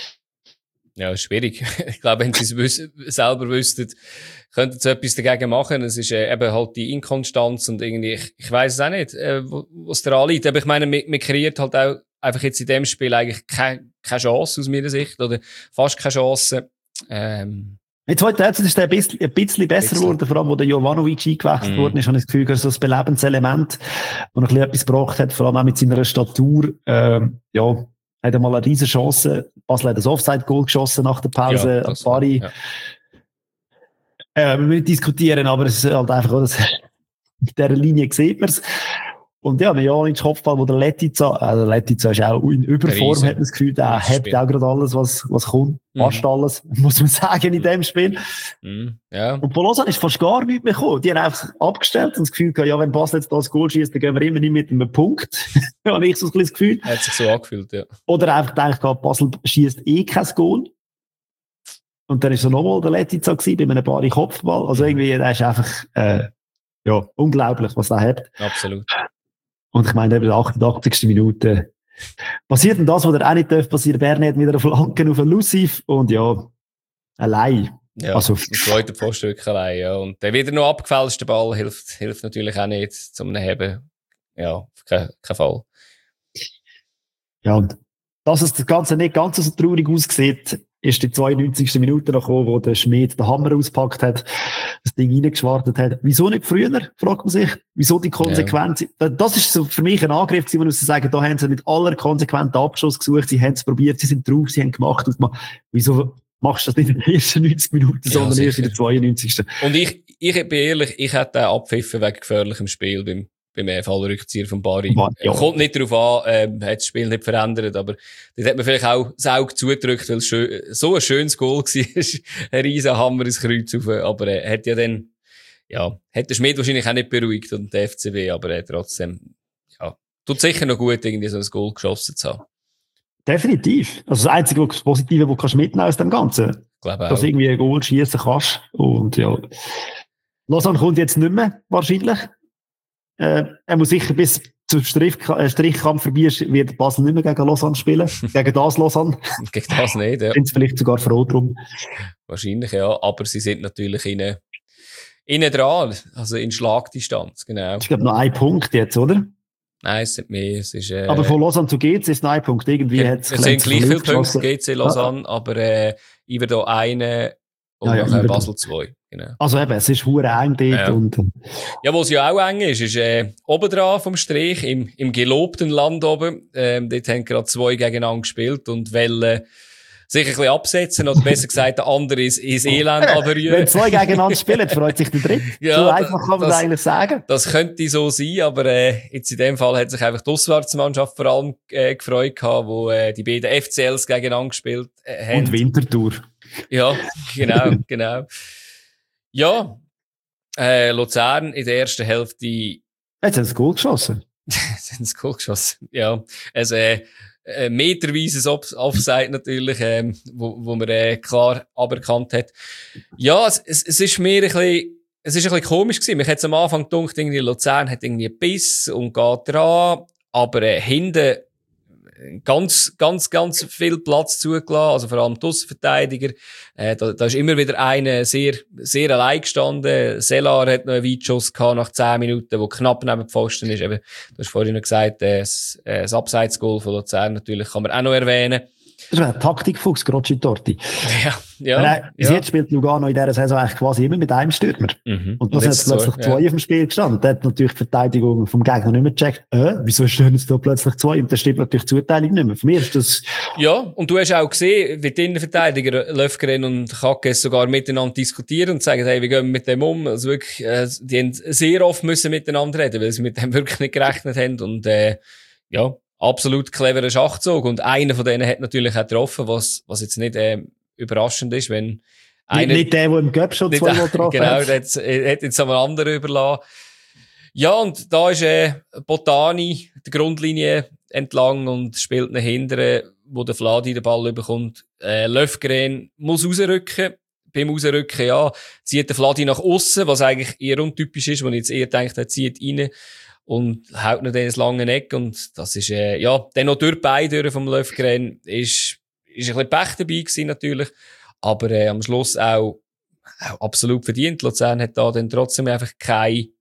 Ja, schwierig. Ich glaube, wenn sie es wiss- selber wüssten, könnten sie etwas dagegen machen. Es ist äh, eben halt die Inkonstanz und irgendwie, ich, ich weiss es auch nicht, äh, wo, was daran liegt. Aber ich meine, man, man kreiert halt auch einfach jetzt in dem Spiel eigentlich keine, keine Chance aus meiner Sicht oder fast keine Chance. Ähm, In der zweiten Halbzeit ist er ein bisschen, ein bisschen besser geworden, vor allem, wo der Jovanovic eingewechselt mm. worden ist, habe ich das Gefühl, so ein Belebenselement, wo noch ein bisschen etwas gebracht hat, vor allem auch mit seiner Statur, ähm, ja, hat er mal eine riesen Chance. Basel hat ein Offside-Goal geschossen nach der Pause. Ja, Barry. Ja. Äh, wir müssen diskutieren, aber es ist halt einfach, dass mit dieser Linie sieht man es. Und ja, Mijanic Kopfball, wo der Letica, äh, der Letica ist auch in Überform, hat man das Gefühl, der hat auch gerade alles, was, was kommt. Mhm. Fast alles, muss man sagen, in dem Spiel. Mhm. Ja. Und von Lausanne ist fast gar nichts mehr gekommen. Die haben einfach abgestellt und das Gefühl gehabt, ja, wenn Basel jetzt das Goal schießt, dann gehen wir immer nicht mit einem Punkt. Habe ich so ein bisschen das Gefühl. Hat sich so angefühlt, ja. Oder einfach gedacht gehabt, Basel schießt eh kein Goal. Und dann ist so nochmal der Letica gewesen, bei einem Bari Kopfball. Also irgendwie, der ist einfach, äh, ja, unglaublich, was er hat. Absolut. Und ich meine, eben in der achtundachtzigsten Minute passiert dann das, was er auch nicht darf passieren. Bern hat wieder eine Flanke auf einen Luciv und ja, allein. Ja, also, ein zweiter Poststück allein, ja. Und der wieder noch abgefälschte Ball hilft, hilft natürlich auch nicht zum Heben. Ja, kein, kein Fall. Ja, und dass es das Ganze nicht ganz so traurig aussieht, ist die zweiundneunzigste Minute noch gekommen, wo der Schmied den Hammer ausgepackt hat, das Ding reingeschwartet hat. Wieso nicht früher, fragt man sich. Wieso die Konsequenz? Ja. Das ist so für mich ein Angriff, wo man sagen, da haben sie mit aller konsequenten Abschluss gesucht, sie haben es probiert, sie sind drauf, sie haben gemacht. Und man, wieso machst du das nicht in den ersten neunzig Minuten, ja, sondern sicher. Erst in der zweiundneunzigsten Und ich, ich bin ehrlich, ich hätte den abpfiffen wegen gefährlichem Spiel beim beim Fallrückzieher von Bari. Ja. Kommt nicht darauf an, ähm, hat das Spiel nicht verändert, aber dort hat man vielleicht auch das Auge zugedrückt, weil es schön, so ein schönes Goal war. Ein riesen Hammer ins Kreuz rauf, aber er äh, hat ja dann, ja, hat der Schmied wahrscheinlich auch nicht beruhigt und der F C B, aber er äh, trotzdem, ja, tut sicher noch gut, irgendwie so ein Goal geschossen zu haben. Definitiv. Also das einzige das Positive, was du mitnehmen aus dem Ganzen. Ich glaube auch. Dass du irgendwie ein Goal schießen kannst. Und ja, Lausanne kommt jetzt nicht mehr, wahrscheinlich. Äh, er muss sicher bis zum Strich, äh, Strichkampf vorbei ist, wird Basel nicht mehr gegen Lausanne spielen. Gegen das Lausanne. Gegen das nicht, ja. Sind sie vielleicht sogar froh drum. Wahrscheinlich, ja. Aber sie sind natürlich innen, innen dran. Also in Schlagdistanz, genau. Ich glaube noch ein Punkt jetzt, oder? Nein, es sind mehr. Es ist, äh, aber von Lausanne zu G C ist noch ein Punkt. Irgendwie ja, hat's es sind gleich viele Punkte, G C Lausanne, ah. aber äh, über da eine und ja, nachher ja, Basel zwei. Genau. Also eben, es ist hure eng dort. Ja. Und, ja, wo es ja auch eng ist, ist äh, oben dran vom Strich, im, im gelobten Land oben. Ähm, dort haben gerade zwei gegeneinander gespielt und wollen sich ein bisschen absetzen, oder besser gesagt, der andere ist ins Elend aberrühren. Wenn zwei gegeneinander spielen, freut sich der Dritte. Ja, so einfach kann man das eigentlich sagen. Das könnte so sein, aber äh, jetzt in dem Fall hat sich einfach die Auswärtsmannschaft vor allem äh, gefreut gehabt, wo äh, die beiden F C Ls gegeneinander gespielt äh, haben. Und Winterthur. Ja, genau, genau. Ja, äh, Luzern in der ersten Hälfte. Jetzt haben sie ein Goal geschossen. Jetzt haben sie ein Goal geschossen, ja. Also, äh, äh, meterweises Offside natürlich, ähm, wo, wo man äh, klar aberkannt hat. Ja, es, es, es ist mir ein bisschen, es ist ein bisschen komisch gewesen. Mich hat am Anfang gedacht, irgendwie Luzern hat irgendwie einen Biss und geht dran, aber äh, hinten ganz, ganz, ganz viel Platz zugelassen, also vor allem die Aussenverteidiger. Äh, da, da ist immer wieder einer sehr, sehr allein gestanden. Selar hat noch einen Weitschuss gehabt nach zehn Minuten, der knapp neben dem Pfosten ist. Eben, du hast vorhin noch gesagt, äh, das, äh, das Abseitsgoal von Luzern natürlich kann man auch noch erwähnen. Das ist ein Taktikfuchs, Grocci Torti. Ja, ja. Nein, bis ja. jetzt spielt Lugano in dieser Saison eigentlich quasi immer mit einem Stürmer. Mhm. Und da sind jetzt plötzlich zwei, zwei ja. auf dem Spiel gestanden. Da hat natürlich die Verteidigung vom Gegner nicht mehr gecheckt. Äh, wieso stehen jetzt da plötzlich zwei? Und da stimmt natürlich die Zuteilung nicht mehr. Für mich ist das... Ja, und du hast auch gesehen, wie die Innenverteidiger Löfgren und Kackes sogar miteinander diskutieren und sagen, hey, wie gehen wir mit dem um? Also wirklich, äh, die haben sehr oft müssen miteinander reden, weil sie mit dem wirklich nicht gerechnet haben. Und äh, ja, absolut cleverer Schachzug. Und einer von denen hat natürlich auch getroffen, was, was jetzt nicht äh, überraschend ist, wenn einer... Nicht, nicht der, der im Göpp schon zweimal getroffen genau, hat. Genau, der hat jetzt einmal anderen überlassen. Ja, und da ist äh, Botani die Grundlinie entlang und spielt nach hinten, wo der Vladi den Ball bekommt. Äh, Löfgren muss rausrücken. Beim Rausrücken, ja, zieht der Vladi nach aussen, was eigentlich eher untypisch ist, wo ich jetzt eher denke, er zieht rein und haut noch ins lange Eck. Und das ist, äh, ja, dann noch durch beide vom Löfgren ist, ist ein bisschen Pech dabei gewesen, natürlich. Aber äh, am Schluss auch, auch absolut verdient. Luzern hat da dann trotzdem einfach kein,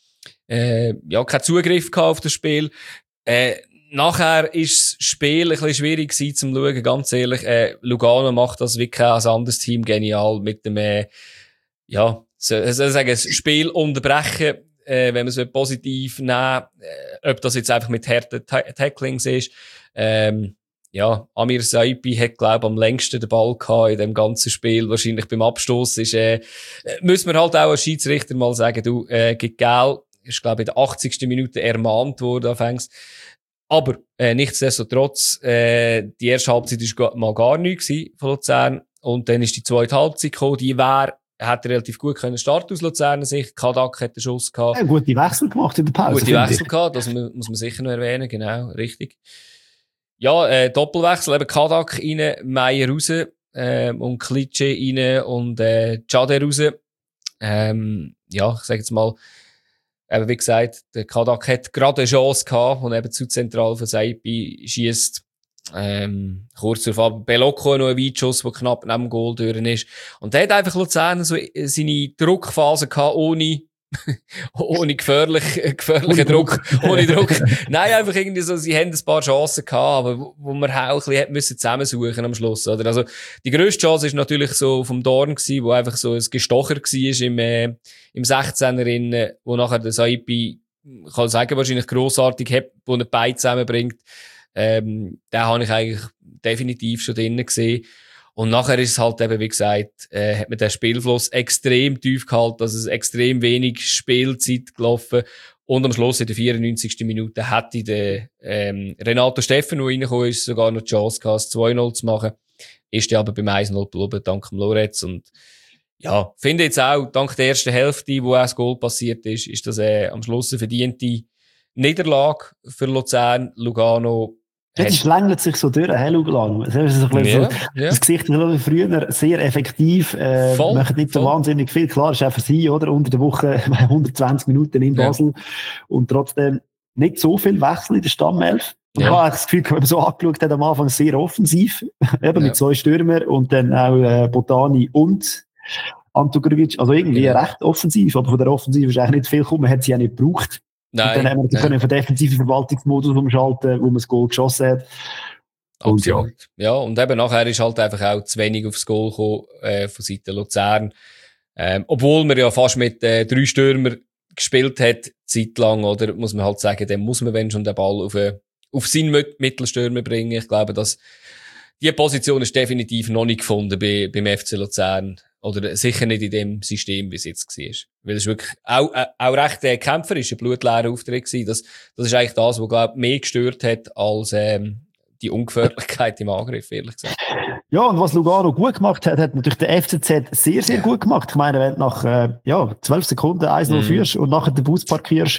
äh, ja, keinen Zugriff gehabt auf das Spiel. Äh, nachher ist das Spiel ein bisschen schwierig gewesen zum Schauen, ganz ehrlich. Äh, Lugano macht das wie kein anderes Team genial mit dem, äh, ja, soll ich sagen, das Spiel unterbrechen, äh, wenn man es positiv nehmen, äh, ob das jetzt einfach mit harten Ta- Tacklings ist. Ähm, ja, Amir Saipi hat, glaube ich, am längsten den Ball gehabt in dem ganzen Spiel. Wahrscheinlich beim Abstoß ist, äh, müssen wir halt auch als Schiedsrichter mal sagen, du, äh, gibt Geld. Ist, glaube ich, in der achtzigsten Minute ermahnt worden, anfängst. Aber, äh, nichtsdestotrotz, äh, die erste Halbzeit war mal gar nichts von Luzern. Und dann ist die zweite Halbzeit gekommen. Die wäre, hat relativ gut können starten aus Luzerner Sicht. Kadak hat den Schuss gehabt. Ja, gute Wechsel gemacht in der Pause. Gute Wechsel gehabt, das muss man sicher noch erwähnen, genau, richtig. Ja, äh, Doppelwechsel, eben Kadak rein, Meyer raus, äh, und Klitsche rein und, äh, Tschade raus. Ähm, ja, ich sag jetzt mal, eben wie gesagt, der Kadak hat gerade eine Chance gehabt und eben zu zentral von Saipi schiesst. Ähm, kurz darauf Belocco noch ein Weitschuss, der knapp neben dem Goal durch ist. Und der hat einfach Luzern so seine Druckphase gehabt, ohne, ohne gefährlich, gefährlichen Druck, ohne Druck. Nein, einfach irgendwie so, sie haben ein paar Chancen gehabt, aber wo, wo man auch ein bisschen hat müssen zusammensuchen am Schluss, oder? Also, die grösste Chance ist natürlich so vom Dorn gewesen, wo einfach so ein Gestocher war im, äh, im sechzehner innen, wo nachher der Saipi, kann sagen, wahrscheinlich grossartig hat, wo er beide zusammenbringt. Ähm, den habe ich eigentlich definitiv schon drinnen gesehen. Und nachher ist es halt eben, wie gesagt, äh, hat man den Spielfluss extrem tief gehalten, also es ist extrem wenig Spielzeit gelaufen. Und am Schluss in der vierundneunzigsten Minute hätte der ähm, Renato Steffen, der reingekommen ist, sogar noch die Chance gehabt, das zwei null zu machen. Ist ja aber beim eins null geblieben, dank dem Loretz. Und ja, finde jetzt auch, dank der ersten Hälfte, wo auch das Goal passiert ist, ist das äh, am Schluss eine verdiente Niederlage für Luzern. Lugano Jetzt schlängelt sich so durch, hey, Lugano. Das ist so ein bisschen ja, so, ja. das Gesicht ist früher sehr effektiv, äh, Voll, macht nicht so voll. wahnsinnig viel. Klar, ist auch für sie, oder? Unter der Woche hundertzwanzig Minuten in Basel ja. Und trotzdem nicht so viel Wechsel in der Stammelf. Und ja. Ich habe das Gefühl, wenn man so angeschaut hat, am Anfang sehr offensiv, eben ja. Mit zwei Stürmer und dann auch äh, Botani und Antogorovic, also irgendwie ja. recht offensiv, aber von der Offensive ist eigentlich nicht viel gekommen, man hat sie auch nicht gebraucht. Nein, und dann haben wir können von defensiven Verwaltungsmodus umschalten, wo man das Goal geschossen hat. Und ja. ja, und eben nachher ist halt einfach auch zu wenig aufs Goal gekommen, äh, von Seiten Luzern. Ähm, obwohl man ja fast mit äh, drei Stürmer gespielt hat, zeitlang, oder muss man halt sagen, dann muss man wenn schon den Ball auf, äh, auf seinen Mittelstürmer bringen. Ich glaube, dass die Position ist definitiv noch nicht gefunden bei, beim F C Luzern. Oder sicher nicht in dem System, wie es jetzt war. Weil es wirklich auch, äh, auch recht äh, kämpferischer, blutleerer Auftritt war. Das, das ist eigentlich das, was, glaube ich, mehr gestört hat als ähm, die Ungefährlichkeit im Angriff, ehrlich gesagt. Ja, und was Lugano gut gemacht hat, hat natürlich der F C Z sehr, sehr ja. gut gemacht. Ich meine, wenn du nach äh, ja, zwölf Sekunden eins null mm. führst und nachher den Bus parkierst,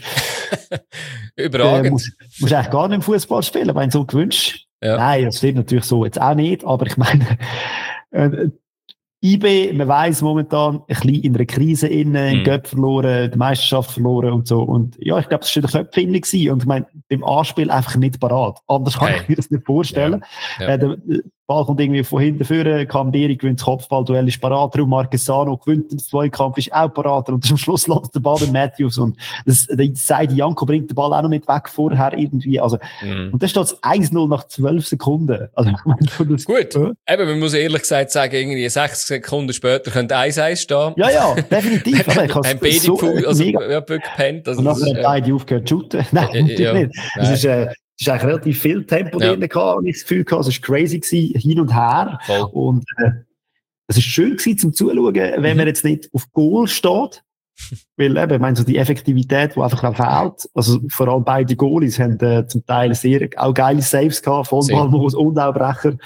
überragend. Äh, musst, musst du eigentlich gar nicht im Fußball spielen, wenn du so gewünscht. Ja. Nein, das stimmt natürlich so jetzt auch nicht, aber ich meine, äh, I B, man weiss momentan, ein bisschen in einer Krise innen, in mm. Göpp verloren, die Meisterschaft verloren und so. Und ja, ich glaube, das war schon der Köpfe gewesen. Und ich meine, beim Anspiel einfach nicht parat. Anders kann hey. ich mir das nicht vorstellen. Ja. Ja. Äh, der, Ball kommt irgendwie von hinten vorne, Camberi gewinnt das Kopfballduell, ist parat, Raul Marquesano gewinnt den Zweikampf, ist auch parat und am Schluss lässt der Ball den Matthews und das, der Seidi Janko bringt den Ball auch noch nicht weg vorher irgendwie, also, mm. und dann steht es eins null nach zwölf Sekunden. Also, das, gut, ja. Eben, man muss ehrlich gesagt sagen, irgendwie sechzig Sekunden später könnte eins eins stehen. Ja, ja, definitiv. Haben beide so, Fuhl, also, ja, gepennt. Also, und nachher haben beide aufgehört zu shooten. Nein, natürlich ja, nicht. Es ist, äh, Es war eigentlich relativ viel Tempo ja. drin gehabt, und ich das Gefühl gehabt, es war crazy gewesen, hin und her. Voll. Und, äh, es war schön gewesen, zum Zuschauen, wenn mhm. man jetzt nicht auf Goal steht. Weil eben, ich meine, so die Effektivität, die einfach auch fehlt. Also, vor allem beide Goalies haben, äh, zum Teil sehr, auch geile Saves gehabt, Vollballmoos und auch Brecher.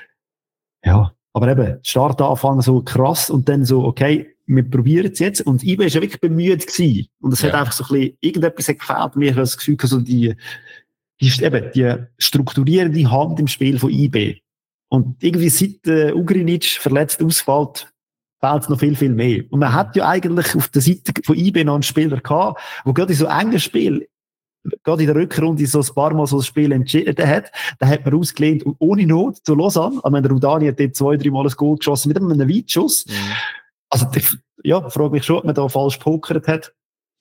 Ja. Aber eben, Start anfangen so krass und dann so, okay, wir probieren es jetzt. Und I B war ja wirklich bemüht gewesen. Und es ja. hat einfach so ein bisschen, irgendetwas hat gefehlt. Mir hat das Gefühl, so die, die, eben, die strukturierende Hand im Spiel von I B. Und irgendwie seit äh, Ugrinic verletzt ausfällt, fehlt es noch viel, viel mehr. Und man hat ja eigentlich auf der Seite von I B noch einen Spieler gehabt, der gerade in so engen Spielen, gerade in der Rückrunde so ein paar Mal so ein Spiel entschieden hat. Da hat man ausgelehnt, ohne Not, zu Lausanne. Ich meine, der Rudani hat dort zwei, drei Mal ein Goal geschossen mit einem Weitschuss. Mhm. Also, ja, frage mich schon, ob man da falsch gepokert hat.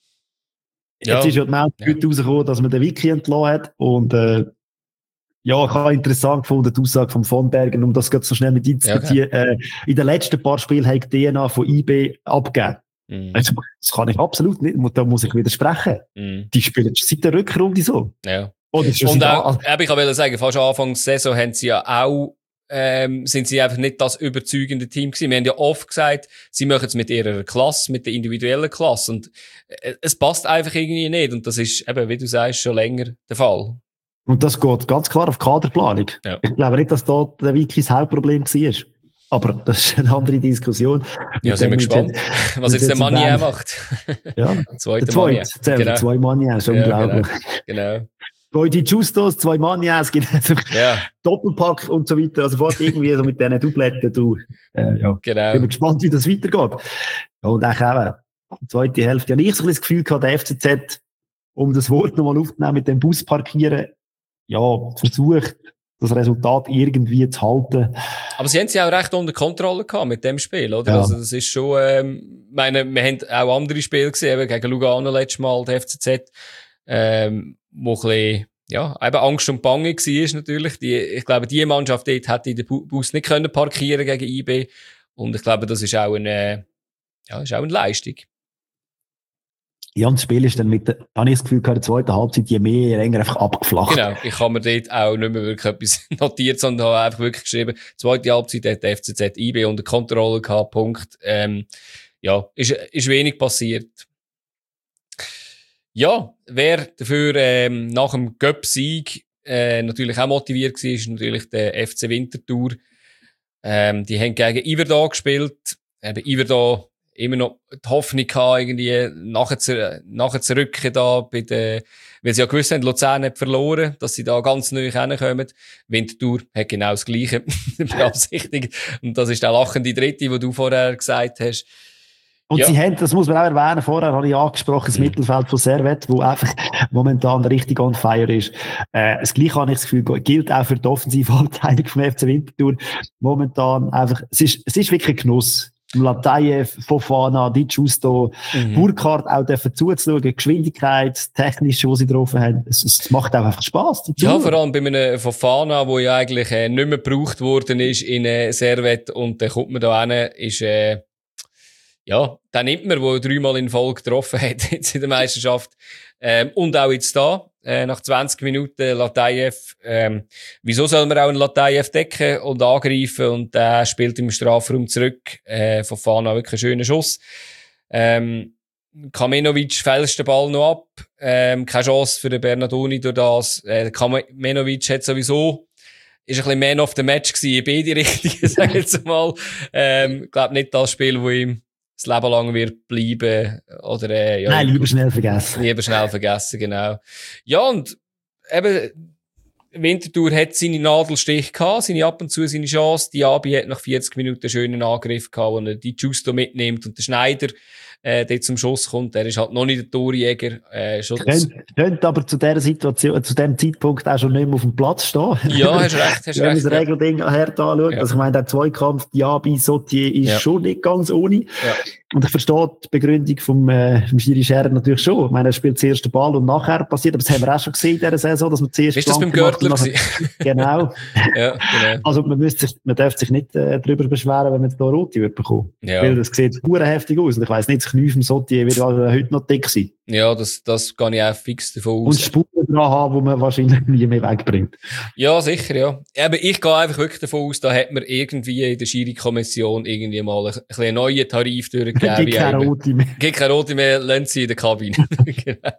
Ja. Jetzt ist ja die Meldung ja. rausgekommen, dass man den Wiki entlassen hat. Und, äh, ja, ich habe interessant gefunden, die Aussage von Von Bergen, um das gerade so schnell mit einzudiskutieren. Ja, okay. äh, in den letzten paar Spielen hat die D N A von I B abgegeben. Mm. Also, das kann ich absolut nicht, da muss ich widersprechen. Mm. Die spielen seit der Rückrunde so. Ja. Oder und auch, also, ich wollte sagen, fast Anfang der Saison haben sie ja auch, ähm, sind sie einfach nicht das überzeugende Team gewesen. Wir haben ja oft gesagt, sie machen es mit ihrer Klasse, mit der individuellen Klasse. Und äh, es passt einfach irgendwie nicht. Und das ist eben, wie du sagst, schon länger der Fall. Und das geht ganz klar auf Kaderplanung. Ja. Ich glaube nicht, dass da der Wiki das Hauptproblem war. Aber das ist eine andere Diskussion. Ja, sind wir gespannt, hat, was jetzt der Manier macht. Ja, zweite der zweite. Genau. Zwei Manier, ist unglaublich. Genau. genau. Zwei die Justos, zwei Manier, es gibt also ja. Doppelpack und so weiter. Also fast irgendwie so mit diesen Dubletten. Du, äh, ja. Genau. Ich bin gespannt, wie das weitergeht. Ja, und dann eben, die zweite Hälfte. Ja, ich so ein bisschen das Gefühl gehabt, der F C Z, um das Wort nochmal aufzunehmen, mit dem Bus parkieren, ja, versucht, das Resultat irgendwie zu halten. Aber sie haben sie auch recht unter Kontrolle gehabt mit dem Spiel, oder? Ja. Also, das ist schon, ähm, meine, wir haben auch andere Spiele gesehen, gegen Lugano letztes Mal, der F C Z, ähm, wo ein bisschen, ja, eben Angst und Bange war natürlich. Die, ich glaube, die Mannschaft dort hätte den Bus nicht können parkieren gegen I B. Und ich glaube, das ist auch eine, ja, ist auch eine Leistung. Ja, und das Spiel ist dann mit der, habe ich das Gefühl, in der zweiten Halbzeit, je mehr, je länger einfach abgeflacht. Genau. Ich habe mir dort auch nicht mehr wirklich etwas notiert, sondern habe einfach wirklich geschrieben, zweite Halbzeit hat der F C Z I B unter Kontrolle gehabt, Punkt. Ähm, ja, ist, ist wenig passiert. Ja, wer dafür, ähm, nach dem Göpp-Sieg, äh, natürlich auch motiviert war, ist natürlich der F C Winterthur. Ähm, die haben gegen Iverdon gespielt. Eben Iverdon immer noch die Hoffnung gehabt, irgendwie nachher zu, nachher zurück da bei den, weil sie ja gewusst haben, Luzern hat verloren, dass sie da ganz neu hinkommen. Winterthur hat genau das Gleiche beabsichtigt. Und das ist der lachende Dritte, den du vorher gesagt hast. Und ja. sie haben, das muss man auch erwähnen, vorher habe ich angesprochen, das mhm. Mittelfeld von Servette, wo einfach momentan richtig on fire ist. Äh, das Gleiche habe ich das Gefühl, gilt auch für die Offensivabteilung vom F C Winterthur. Momentan einfach, es ist, es ist wirklich ein Genuss. Latayev, Fofana, Di Giusto, mhm. Burkhardt auch dürfen zuzuschauen, Geschwindigkeit, technisch, wo sie drauf haben. Es, es macht auch einfach Spass. Ja, vor allem bei einem Fofana, wo ja eigentlich äh, nicht mehr gebraucht worden ist in äh, Servette und dann äh, kommt man da hin, ist, äh, ja, den nimmt man, der dreimal in Folge getroffen hat jetzt in der Meisterschaft. Ähm, und auch jetzt da, äh, nach zwanzig Minuten Latayev. Ähm, wieso soll man auch einen Latayev decken und angreifen? Und der spielt im Strafraum zurück. Äh, von Fana wirklich einen schönen Schuss. Ähm, Kamenovic fälscht den Ball noch ab. Ähm, keine Chance für den Bernardoni durch das. Äh, Kamenovic hat sowieso, ist ein bisschen Man of the Match gewesen in beide Richtungen, sag ich jetzt mal. Ähm, ich glaube nicht das Spiel, wo ihm das Leben lang wird bleiben, oder, äh, ja. Nein, lieber schnell vergessen. Lieber schnell vergessen, genau. Ja, und eben, Winterthur hat seine Nadelstich gehabt, seine ab und zu seine Chance. Diaby hat nach vierzig Minuten einen schönen Angriff gehabt, wo er die Giusto mitnimmt und der Schneider, äh, dort zum Schuss kommt. Er ist halt noch nicht der Torjäger. Äh, Könnte aber zu dieser Situation, zu dem Zeitpunkt auch schon nicht mehr auf dem Platz stehen. Ja, hast recht, hast Wenn recht. man das Regelding ja. hart anschaut. Ja. Also ich meine, der Zweikampf, ja, bei Sautier ist ja. schon nicht ganz ohne. Ja. Und ich verstehe die Begründung vom, äh, vom Schiri Scherrer natürlich schon. Ich meine, er spielt zuerst den Ball und nachher passiert, aber das haben wir auch schon gesehen in dieser Saison, dass man zuerst... Ist das beim Görtler gewesen? Genau. Ja, genau. Also man müsste sich, man darf sich nicht äh, darüber beschweren, wenn man da Rote wird bekommen. Ja. Weil das sieht verdammt heftig aus. Und ich weiss nicht, das Knie vom Sautier wird also heute noch dick sein. Ja, das, das kann ich auch fix davon aus. Und Spuren dran haben, die man wahrscheinlich nie mehr wegbringt. Ja, sicher, ja. Aber ich gehe einfach wirklich davon aus, da hat man irgendwie in der Schiri-Kommission irgendwie mal ein, ein bisschen einen neuen Tarif durchgegeben. Gibt keine Rote mehr. Gibt keine Rote mehr, lassen sie in der Kabine. Genau.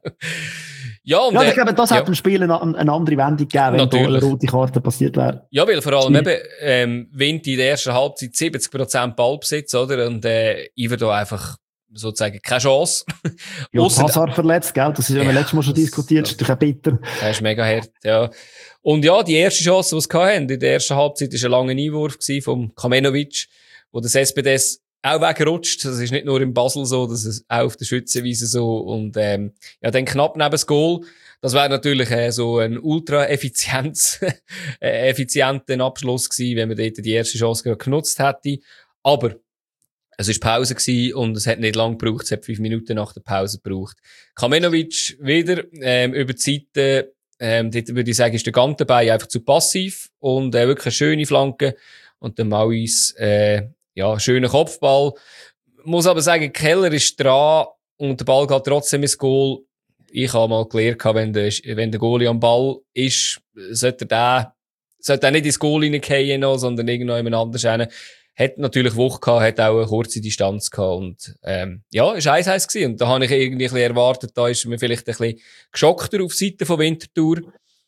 Ja, und ja, ich glaube, das ja. hat dem Spiel eine, eine andere Wendung gegeben, wenn Natürlich. da eine rote Karte passiert wäre. Ja, weil vor allem eben, ähm, Vinti in der ersten Halbzeit siebzig Prozent Ballbesitz, oder? Und, äh, Iver da einfach sozusagen keine Chance. Ja, Hazard verletzt, gell? Das ist ja, ja letztes Mal schon das, diskutiert, das ist doch ein bitter. Das ist mega hart, ja. Und ja, die erste Chance, die sie hatten, in der ersten Halbzeit, war ein langer Einwurf vom Kamenovic, wo das S P D S auch wegrutscht. Das ist nicht nur in Basel so, das ist auch auf der Schützenwiese so. Und, ähm, ja, dann knapp neben das Goal. Das wäre natürlich, äh, so ein ultra effizienz, äh, effizienten Abschluss gewesen, wenn man dort die erste Chance gerade genutzt hätte. Aber, es war Pause gewesen und es hat nicht lang gebraucht. Es hat fünf Minuten nach der Pause gebraucht. Kamenovic wieder, ähm, über die Seite, ähm, dort würde ich sagen, ist der Gantenbein einfach zu passiv und, äh, wirklich eine schöne Flanke. Und der Mauis, äh, ja, schöner Kopfball. Muss aber sagen, Keller ist dran und der Ball geht trotzdem ins Goal. Ich habe mal gelernt, wenn der, wenn der Goalie am Ball ist, sollte er, sollte er nicht ins Goal reingehen noch, sondern irgendjemand anders rein. Hat natürlich Wucht gehabt, hat auch eine kurze Distanz gehabt und, ähm, ja, ist eins eins gewesen. Und da habe ich irgendwie ein bisschen erwartet, da ist man vielleicht ein bisschen geschockter auf Seite von Winterthur.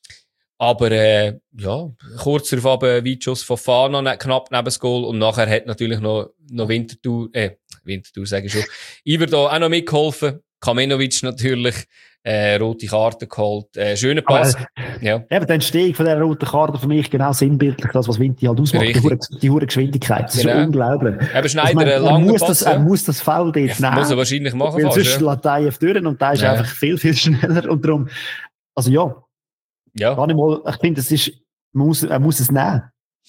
Aber, äh, ja, kurz darauf ein Weitschuss von Fana, knapp neben das Goal. Und nachher hat natürlich noch, noch Winterthur, äh, Winterthur sage ich schon, Iver da auch noch mitgeholfen. Kamenovic natürlich, äh, rote Karte geholt, äh, schöner Pass. Aber, ja. Eben, die Entstehung von dieser roten Karte für mich genau sinnbildlich, das, was Vinti halt ausmacht. Richtig. Die hure, die hure Geschwindigkeit. Das genau. Ist unglaublich. Eben Schneider, ich meine, er, lange muss Pass, das, ja. er muss das Foul dort ja, nehmen. Muss er wahrscheinlich machen. Weil fast, sonst ja. Lateif durch und da ist ja. einfach viel, viel schneller. Und darum, also ja. Ja. Gar nicht mal, ich finde, es ist, man muss, er muss es nehmen.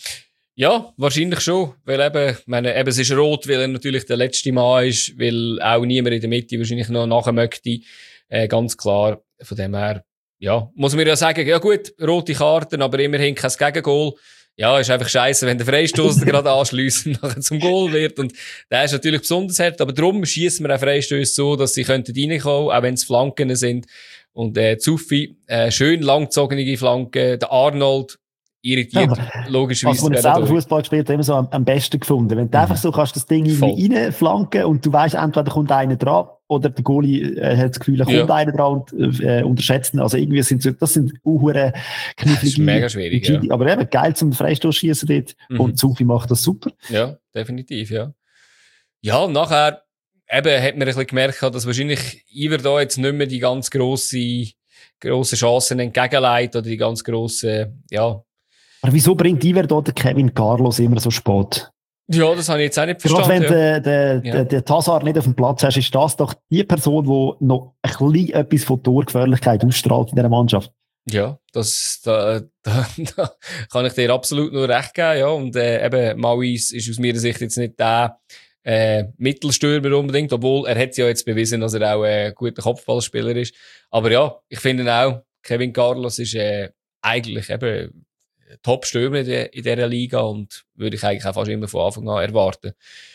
Ja, wahrscheinlich schon. Weil eben, ich meine, eben, es ist rot, weil er natürlich der letzte Mann ist, weil auch niemand in der Mitte wahrscheinlich noch nachher möchte. Äh, ganz klar. Von dem her, ja, muss man ja sagen, ja gut, rote Karten, aber immerhin kein Gegengol. Ja, ist einfach scheiße, wenn der Freistoß gerade anschliessend nachher zum Goal wird. Und der ist natürlich besonders hart, aber darum schießen wir auch Freistöße so, dass sie könnten reinkommen, auch wenn es Flanken sind. Und, äh, Zuffi, äh, schön langgezogene Flanke, der Arnold, irritiert, ja, logischerweise. Also, wenn ich selber Fußball gespielt habe, immer so am, am besten gefunden. Wenn du mhm. einfach so kannst das Ding irgendwie reinflanken und du weißt, entweder kommt einer dran oder der Goalie äh, hat das Gefühl, er kommt ja. einer dran und äh, unterschätzt ihn. Also irgendwie sind so, das sind uhure knifflige. Das ist mega schwierig, ja. Aber eben geil zum Freistoß schießen dort. Mhm. Und Zuffi macht das super. Ja, definitiv, ja. Ja, und nachher eben hat man ein bisschen gemerkt, dass wahrscheinlich Iver da jetzt nicht mehr die ganz grosse, grosse Chancen entgegenleitet oder die ganz grosse, ja. Aber wieso bringt Iver da den Kevin Carlos immer so spät? Ja, das habe ich jetzt auch nicht verstanden. Gerade wenn ja. der, der, ja. der Hazard nicht auf dem Platz hast, ist das doch die Person, die noch ein bisschen etwas von Torgefährlichkeit ausstrahlt in dieser Mannschaft. Ja, das, da, da, da kann ich dir absolut nur recht geben, ja. Und, äh, eben, Mauis ist aus meiner Sicht jetzt nicht der, äh, Mittelstürmer unbedingt, obwohl er hat ja jetzt bewiesen, dass er auch ein äh, guter Kopfballspieler ist. Aber ja, ich finde auch, Kevin Carlos ist, äh, eigentlich eben, Top-Stürmer in, de, in dieser Liga und würde ich eigentlich auch fast immer von Anfang an erwarten.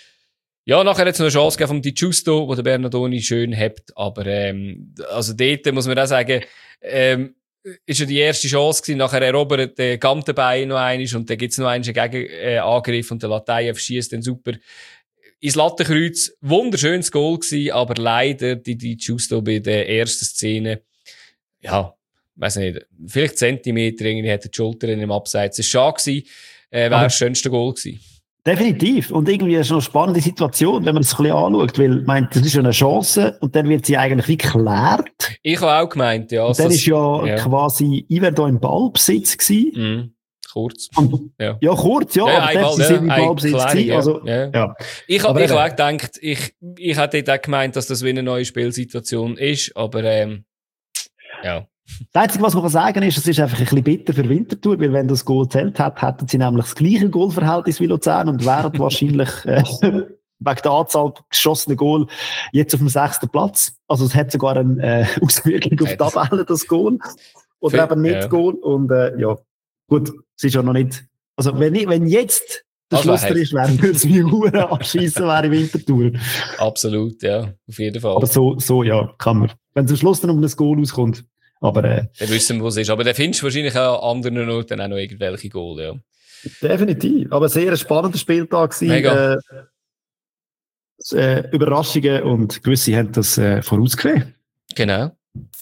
Ja, nachher hat es noch eine Chance gegeben vom Di Giusto, wo der Bernardoni schön hebt, aber ähm, also dort muss man auch sagen, ähm, ist ja die erste Chance gewesen, nachher erobert der Gantenbein noch einmal und dann gibt's noch einen Gegenangriff äh, und der Lateif schießt dann super ins Lattenkreuz. Wunderschönes Goal gewesen, aber leider die Di Giusto bei der ersten Szene, ja, weiß nicht, vielleicht Zentimeter irgendwie hat er die Schulter in dem Abseits. Es war schade gewesen, äh, wäre das schönste Goal gewesen. Definitiv. Und irgendwie ist es eine spannende Situation, wenn man es ein bisschen anschaut, weil, ich meine, das ist ja eine Chance und dann wird sie eigentlich wie geklärt. Ich habe auch gemeint, ja. Und dann ist ja, ja quasi Iver da im Ballbesitz gewesen. Mhm. Kurz. Und, ja. ja, kurz, ja, ja, aber ja, sie sind im Ballbesitz gewesen. Also, ja. Ja. Ich habe ich auch gedacht, ich, ich hätte auch gemeint, dass das wie eine neue Spielsituation ist, aber ähm, ja. Das Einzige, was man kann sagen ist, es ist einfach ein bisschen bitter für Winterthur, weil wenn das Goal gezählt hat, hätten sie nämlich das gleiche Goalverhältnis wie Luzern und wären wahrscheinlich äh, wegen der Anzahl geschossener Goal jetzt auf dem sechsten Platz. Also es hat sogar eine äh, Auswirkung auf die Tabelle, das Goal. Oder für, eben nicht ja. Goal. Und äh, ja, gut, es ist ja noch nicht... Also wenn, ich, wenn jetzt der also, Schluss ist, wäre, würde es wie Huren abschiessen, wäre in Winterthur. Absolut, ja, auf jeden Fall. Aber so, so ja, kann man. Wenn es am Schluss dann um das Goal auskommt. Aber, äh, dann wissen wir, was es ist. Aber dann findest du wahrscheinlich auch an anderen Orten auch noch irgendwelche Goal, ja. Definitiv. Aber sehr ein spannender Spieltag gewesen. Mega. Äh, äh, Überraschungen und gewisse haben das äh, vorausgesehen. Genau.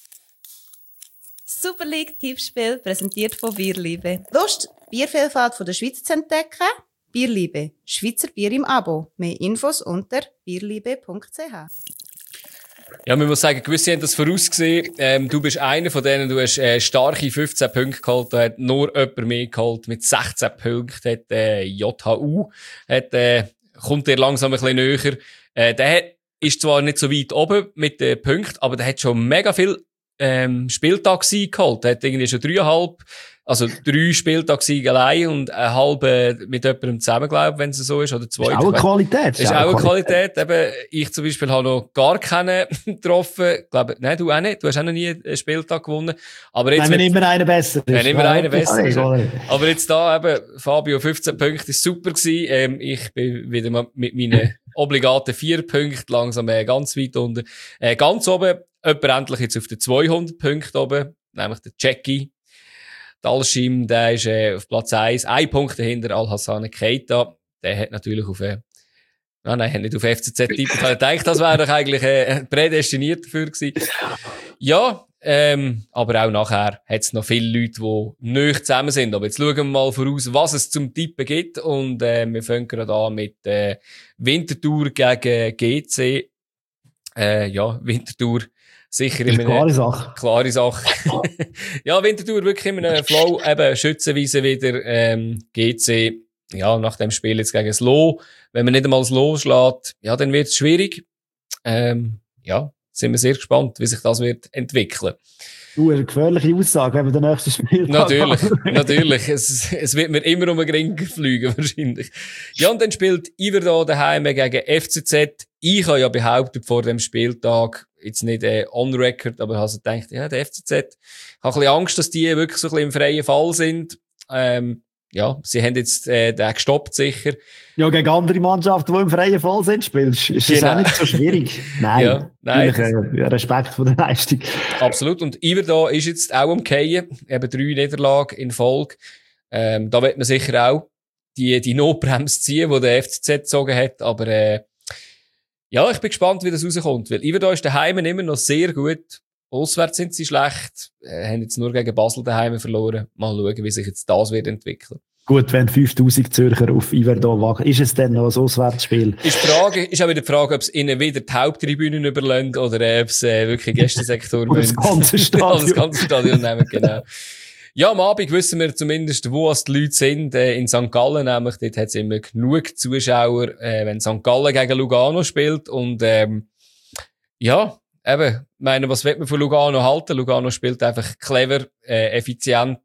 Super League Tippspiel präsentiert von Bierliebe. Lust, Biervielfalt von der Schweiz zu entdecken? Bierliebe. Schweizer Bier im Abo. Mehr Infos unter bierliebe punkt c h. Ja, man muss sagen, gewisse haben das vorausgesehen. Ähm, du bist einer von denen, du hast äh, starke fünfzehn Punkte geholt. Da hat nur jemand mehr geholt. Mit sechzehn Punkten hat äh, J H U. Hat, äh, kommt dir langsam ein bisschen näher. Äh, der hat, ist zwar nicht so weit oben mit den Punkten, aber der hat schon mega viel ähm, Spieltagssieg geholt. Der hat irgendwie schon dreieinhalb, also drei Spieltagssiege allein und eine halbe mit jemandem zusammen, glaube wenn es so ist, oder zwei. Ist auch eine Qualität. Ist auch eine Qualität. Eben, ich zum Beispiel habe noch gar keinen getroffen. Ich glaube, nein, du auch nicht. Du hast auch noch nie einen Spieltag gewonnen. Aber jetzt nein, wenn immer einer besser ist. Wenn immer ja, einer besser ist. Aber jetzt da eben, Fabio, fünfzehn Punkte, ist super gewesen. Ähm, ich bin wieder mal mit meinen obligaten vier Punkten langsam äh, ganz weit unten. Äh, ganz oben, jemand endlich jetzt auf den zweihundert Punkten oben, nämlich der Jackie. Der Alschim, der ist äh, auf Platz eins, ein Punkt dahinter, Al-Hassan Keita. Der hat natürlich auf, äh, nein, nein, hat nicht auf F C Z tippt. Ich habe gedacht, das wäre doch eigentlich äh, prädestiniert dafür gewesen. Ja, ähm, aber auch nachher hat es noch viele Leute, die nicht zusammen sind. Aber jetzt schauen wir mal voraus, was es zum Tippen gibt. Und äh, wir fangen gerade an mit äh, Winterthur gegen G C. Äh, ja, Winterthur. Sicher in einer klare Sache. Klare Sache. Ja, Winterthur wirklich in einem Flow, eben Schützenweise wieder, ähm, G C, ja, nach dem Spiel jetzt gegen das Lo. Wenn man nicht einmal das Lo schlägt, ja, dann wird es schwierig. Ähm, ja, sind wir sehr gespannt, wie sich das wird entwickeln. Du, eine gefährliche Aussage, wenn wir den nächsten Spiel Natürlich, natürlich. Es, es wird mir immer um den Ring fliegen, wahrscheinlich. Ja, und dann spielt Iverdon daheim gegen F C Z. Ich habe ja behauptet vor dem Spieltag, jetzt nicht äh, on record, aber habe gedacht, ja, der F C Z, ich habe ein bisschen Angst, dass die wirklich so ein bisschen im freien Fall sind. Ähm, ja, sie haben jetzt äh, den gestoppt, sicher. Ja, gegen andere Mannschaften, die im freien Fall sind, spielst, ist das genau. auch nicht so schwierig. Nein, ja, nein. Äh, Respekt vor der Leistung. Absolut. Und Iverdon ist jetzt auch am Fallen, eben drei Niederlagen in Folge. Ähm, da wird man sicher auch die, die Notbremse ziehen, die der F C Z gezogen hat, aber äh, ja, ich bin gespannt, wie das rauskommt, weil Iverdon ist daheim immer noch sehr gut. Auswärts sind sie schlecht, äh, haben jetzt nur gegen Basel daheim verloren. Mal schauen, wie sich jetzt das wird entwickeln. Gut, wenn fünftausend Zürcher auf Iverdon wachen, ist es dann noch ein Auswärtsspiel? Ist die Frage, ist auch wieder die Frage, ob es ihnen wieder die Haupttribünen überlässt oder äh, ob es äh, wirklich Gästesektor oder das ganze Stadion. das ganze Stadion nehmen, genau. Ja, am Abend wissen wir zumindest, wo es die Leute sind. Äh, in Sankt Gallen nämlich, dort hat es immer genug Zuschauer, äh, wenn Sankt Gallen gegen Lugano spielt. Und ähm, ja, eben, ich meine, was will man von Lugano halten? Lugano spielt einfach clever, äh, effizient.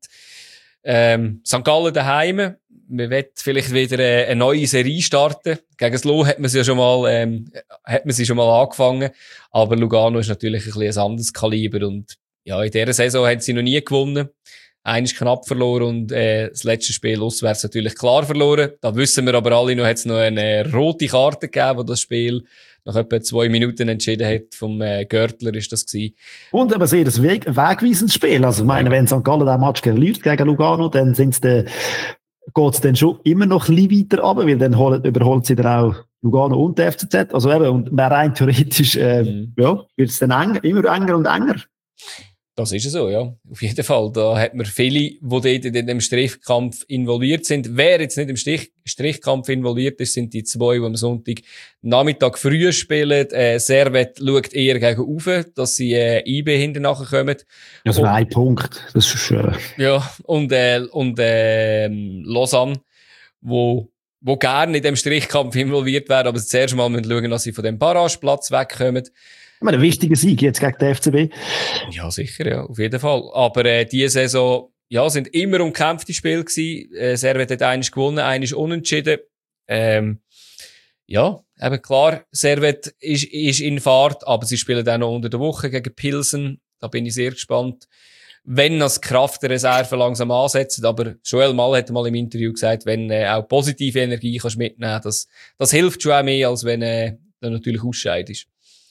Ähm, Sankt Gallen daheim. Man will vielleicht wieder äh, eine neue Serie starten. Gegen das Lo hat man sie ja schon mal, ähm, hat man sie schon mal angefangen. Aber Lugano ist natürlich ein bisschen ein anderes Kaliber. Und ja, in dieser Saison haben sie noch nie gewonnen. Eines knapp verloren und äh, das letzte Spiel auswärts natürlich klar verloren. Da wissen wir aber alle noch, hat es noch eine rote Karte gegeben, wo das Spiel nach etwa zwei Minuten entschieden hat. Vom äh, Görtler ist das gewesen. Und aber sehr das Weg, wegweisendes Spiel. Also ich meine, wenn Sankt Gallen den Match verliert gegen Lugano, dann sind's de, geht's dann schon immer noch ein bisschen weiter runter, weil dann holt, überholt sie dann auch Lugano und der F C Z. Also eben, und rein theoretisch äh, mhm. ja, wird's dann enger, immer enger und enger. Das ist so, ja. Auf jeden Fall. Da hat man viele, die dort in dem Strichkampf involviert sind. Wer jetzt nicht im Strich, Strichkampf involviert ist, sind die zwei, die am Sonntag Nachmittag früh spielen. Äh, Servet schaut eher gegen rauf, dass sie äh, I B hinten nachher kommen. Ja, so ein Punkt. Das ist schön. Ja, und, äh, und äh, Lausanne, wo, wo gerne in dem Strichkampf involviert werden, aber zuerst mal müssen schauen, dass sie von dem Barrageplatz wegkommen. Ich meine, ein wichtiger Sieg jetzt gegen den F C B. Ja, sicher, ja, auf jeden Fall. Aber äh, diese Saison, ja, sind immer umkämpfte Spiele gewesen. Äh, Servet hat eines gewonnen, eines unentschieden. Ähm, ja, eben klar, Servet ist, ist in Fahrt, aber sie spielen auch noch unter der Woche gegen Pilsen. Da bin ich sehr gespannt. Wenn das Kraft der Reserve langsam ansetzt, aber Joel Mal hat mal im Interview gesagt, wenn äh, auch positive Energie kannst mitnehmen, das, das hilft schon auch mehr, als wenn äh, dann natürlich ausscheidest.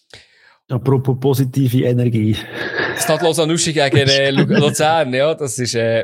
Apropos positive Energie. Das hat Lausanne-Uschi gegen äh, Luzern, ja, das ist, äh,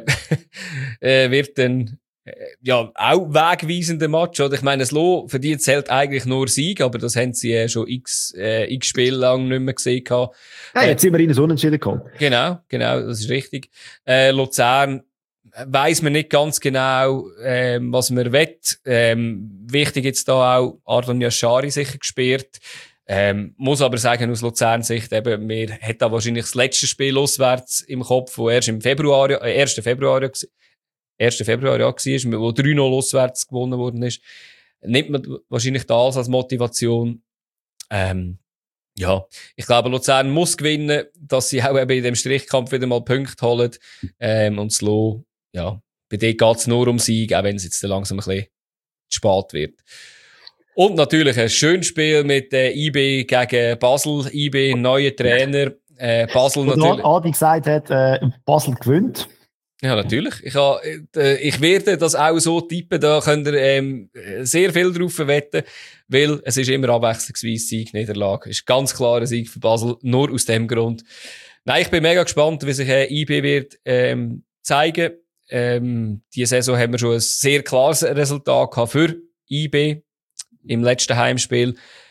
äh, wird dann, äh, ja, auch wegweisender Match, oder? Ich meine, das Lo, für die zählt eigentlich nur Sieg, aber das haben sie äh, schon x, äh, x Spiele lang nicht mehr gesehen gehabt. Ja, jetzt sind wir in ein Unentschieden gekommen. Genau, genau, das ist richtig. Äh, Luzern, weiss man nicht ganz genau, ähm, was man will. Ähm, wichtig jetzt da auch, Ardon Yashari sicher gesperrt. Ähm, muss aber sagen, aus Luzern-Sicht eben, mir hat da wahrscheinlich das letzte Spiel auswärts im Kopf, wo erst im Februar, äh, ersten Februar, ersten Februar, ja, war, wo drei null auswärts gewonnen worden ist. Nimmt man wahrscheinlich das als Motivation. Ähm, ja, ich glaube, Luzern muss gewinnen, dass sie auch eben in dem Strichkampf wieder mal Punkte holen. Ähm, und Slo, ja, bei denen geht es nur um Sieg, auch wenn es jetzt langsam ein bisschen zu spät wird. Und natürlich ein schönes Spiel mit äh, I B gegen Basel. I B, neuer Trainer. Äh, Basel und natürlich. Adi gesagt hat, äh, Basel gewinnt. Ja, natürlich. Ich, ha, äh, ich werde das auch so tippen. Da könnt ihr ähm, sehr viel drauf wetten, weil es ist immer abwechslungsweise Sieg, Niederlage. Ist ganz klar ein Sieg für Basel, nur aus dem Grund. Nein, ich bin mega gespannt, wie sich äh, I B wird ähm, zeigen. Ähm, diese Saison haben wir schon ein sehr klares Resultat gehabt für I B. Im letzten Heimspiel.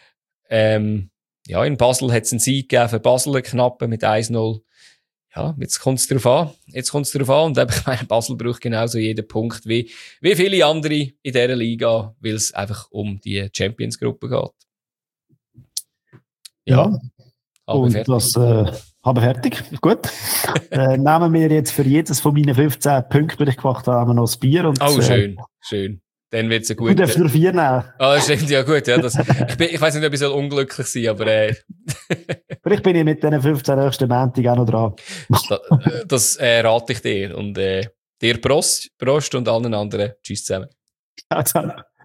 Ähm, ja, in Basel hat es einen Sieg gegeben für Basel, einen knappen mit eins null. Ja, jetzt kommt es darauf an. Jetzt kommt es darauf an. Und ich meine, Basel braucht genauso jeden Punkt wie, wie viele andere in dieser Liga, weil es einfach um die Champions-Gruppe geht. Ja. ja und fertig. das, äh, habe fertig. Gut. äh, nehmen wir jetzt für jedes von meinen fünfzehn Punkten, die ich gemacht habe, noch das Bier. Und, oh, schön, äh, schön. Dann wird's ein gut. Du darfst nur vier nehmen. Ah, stimmt, ja gut, ja. Das, ich, bin, ich weiss nicht, ob ich so unglücklich sein, aber äh. Vielleicht bin ich mit diesen fünfzehn nächsten Montag auch noch dran. das das äh, rate ich dir. Und äh, dir Prost, Prost und allen anderen. Tschüss zusammen. Ciao zusammen.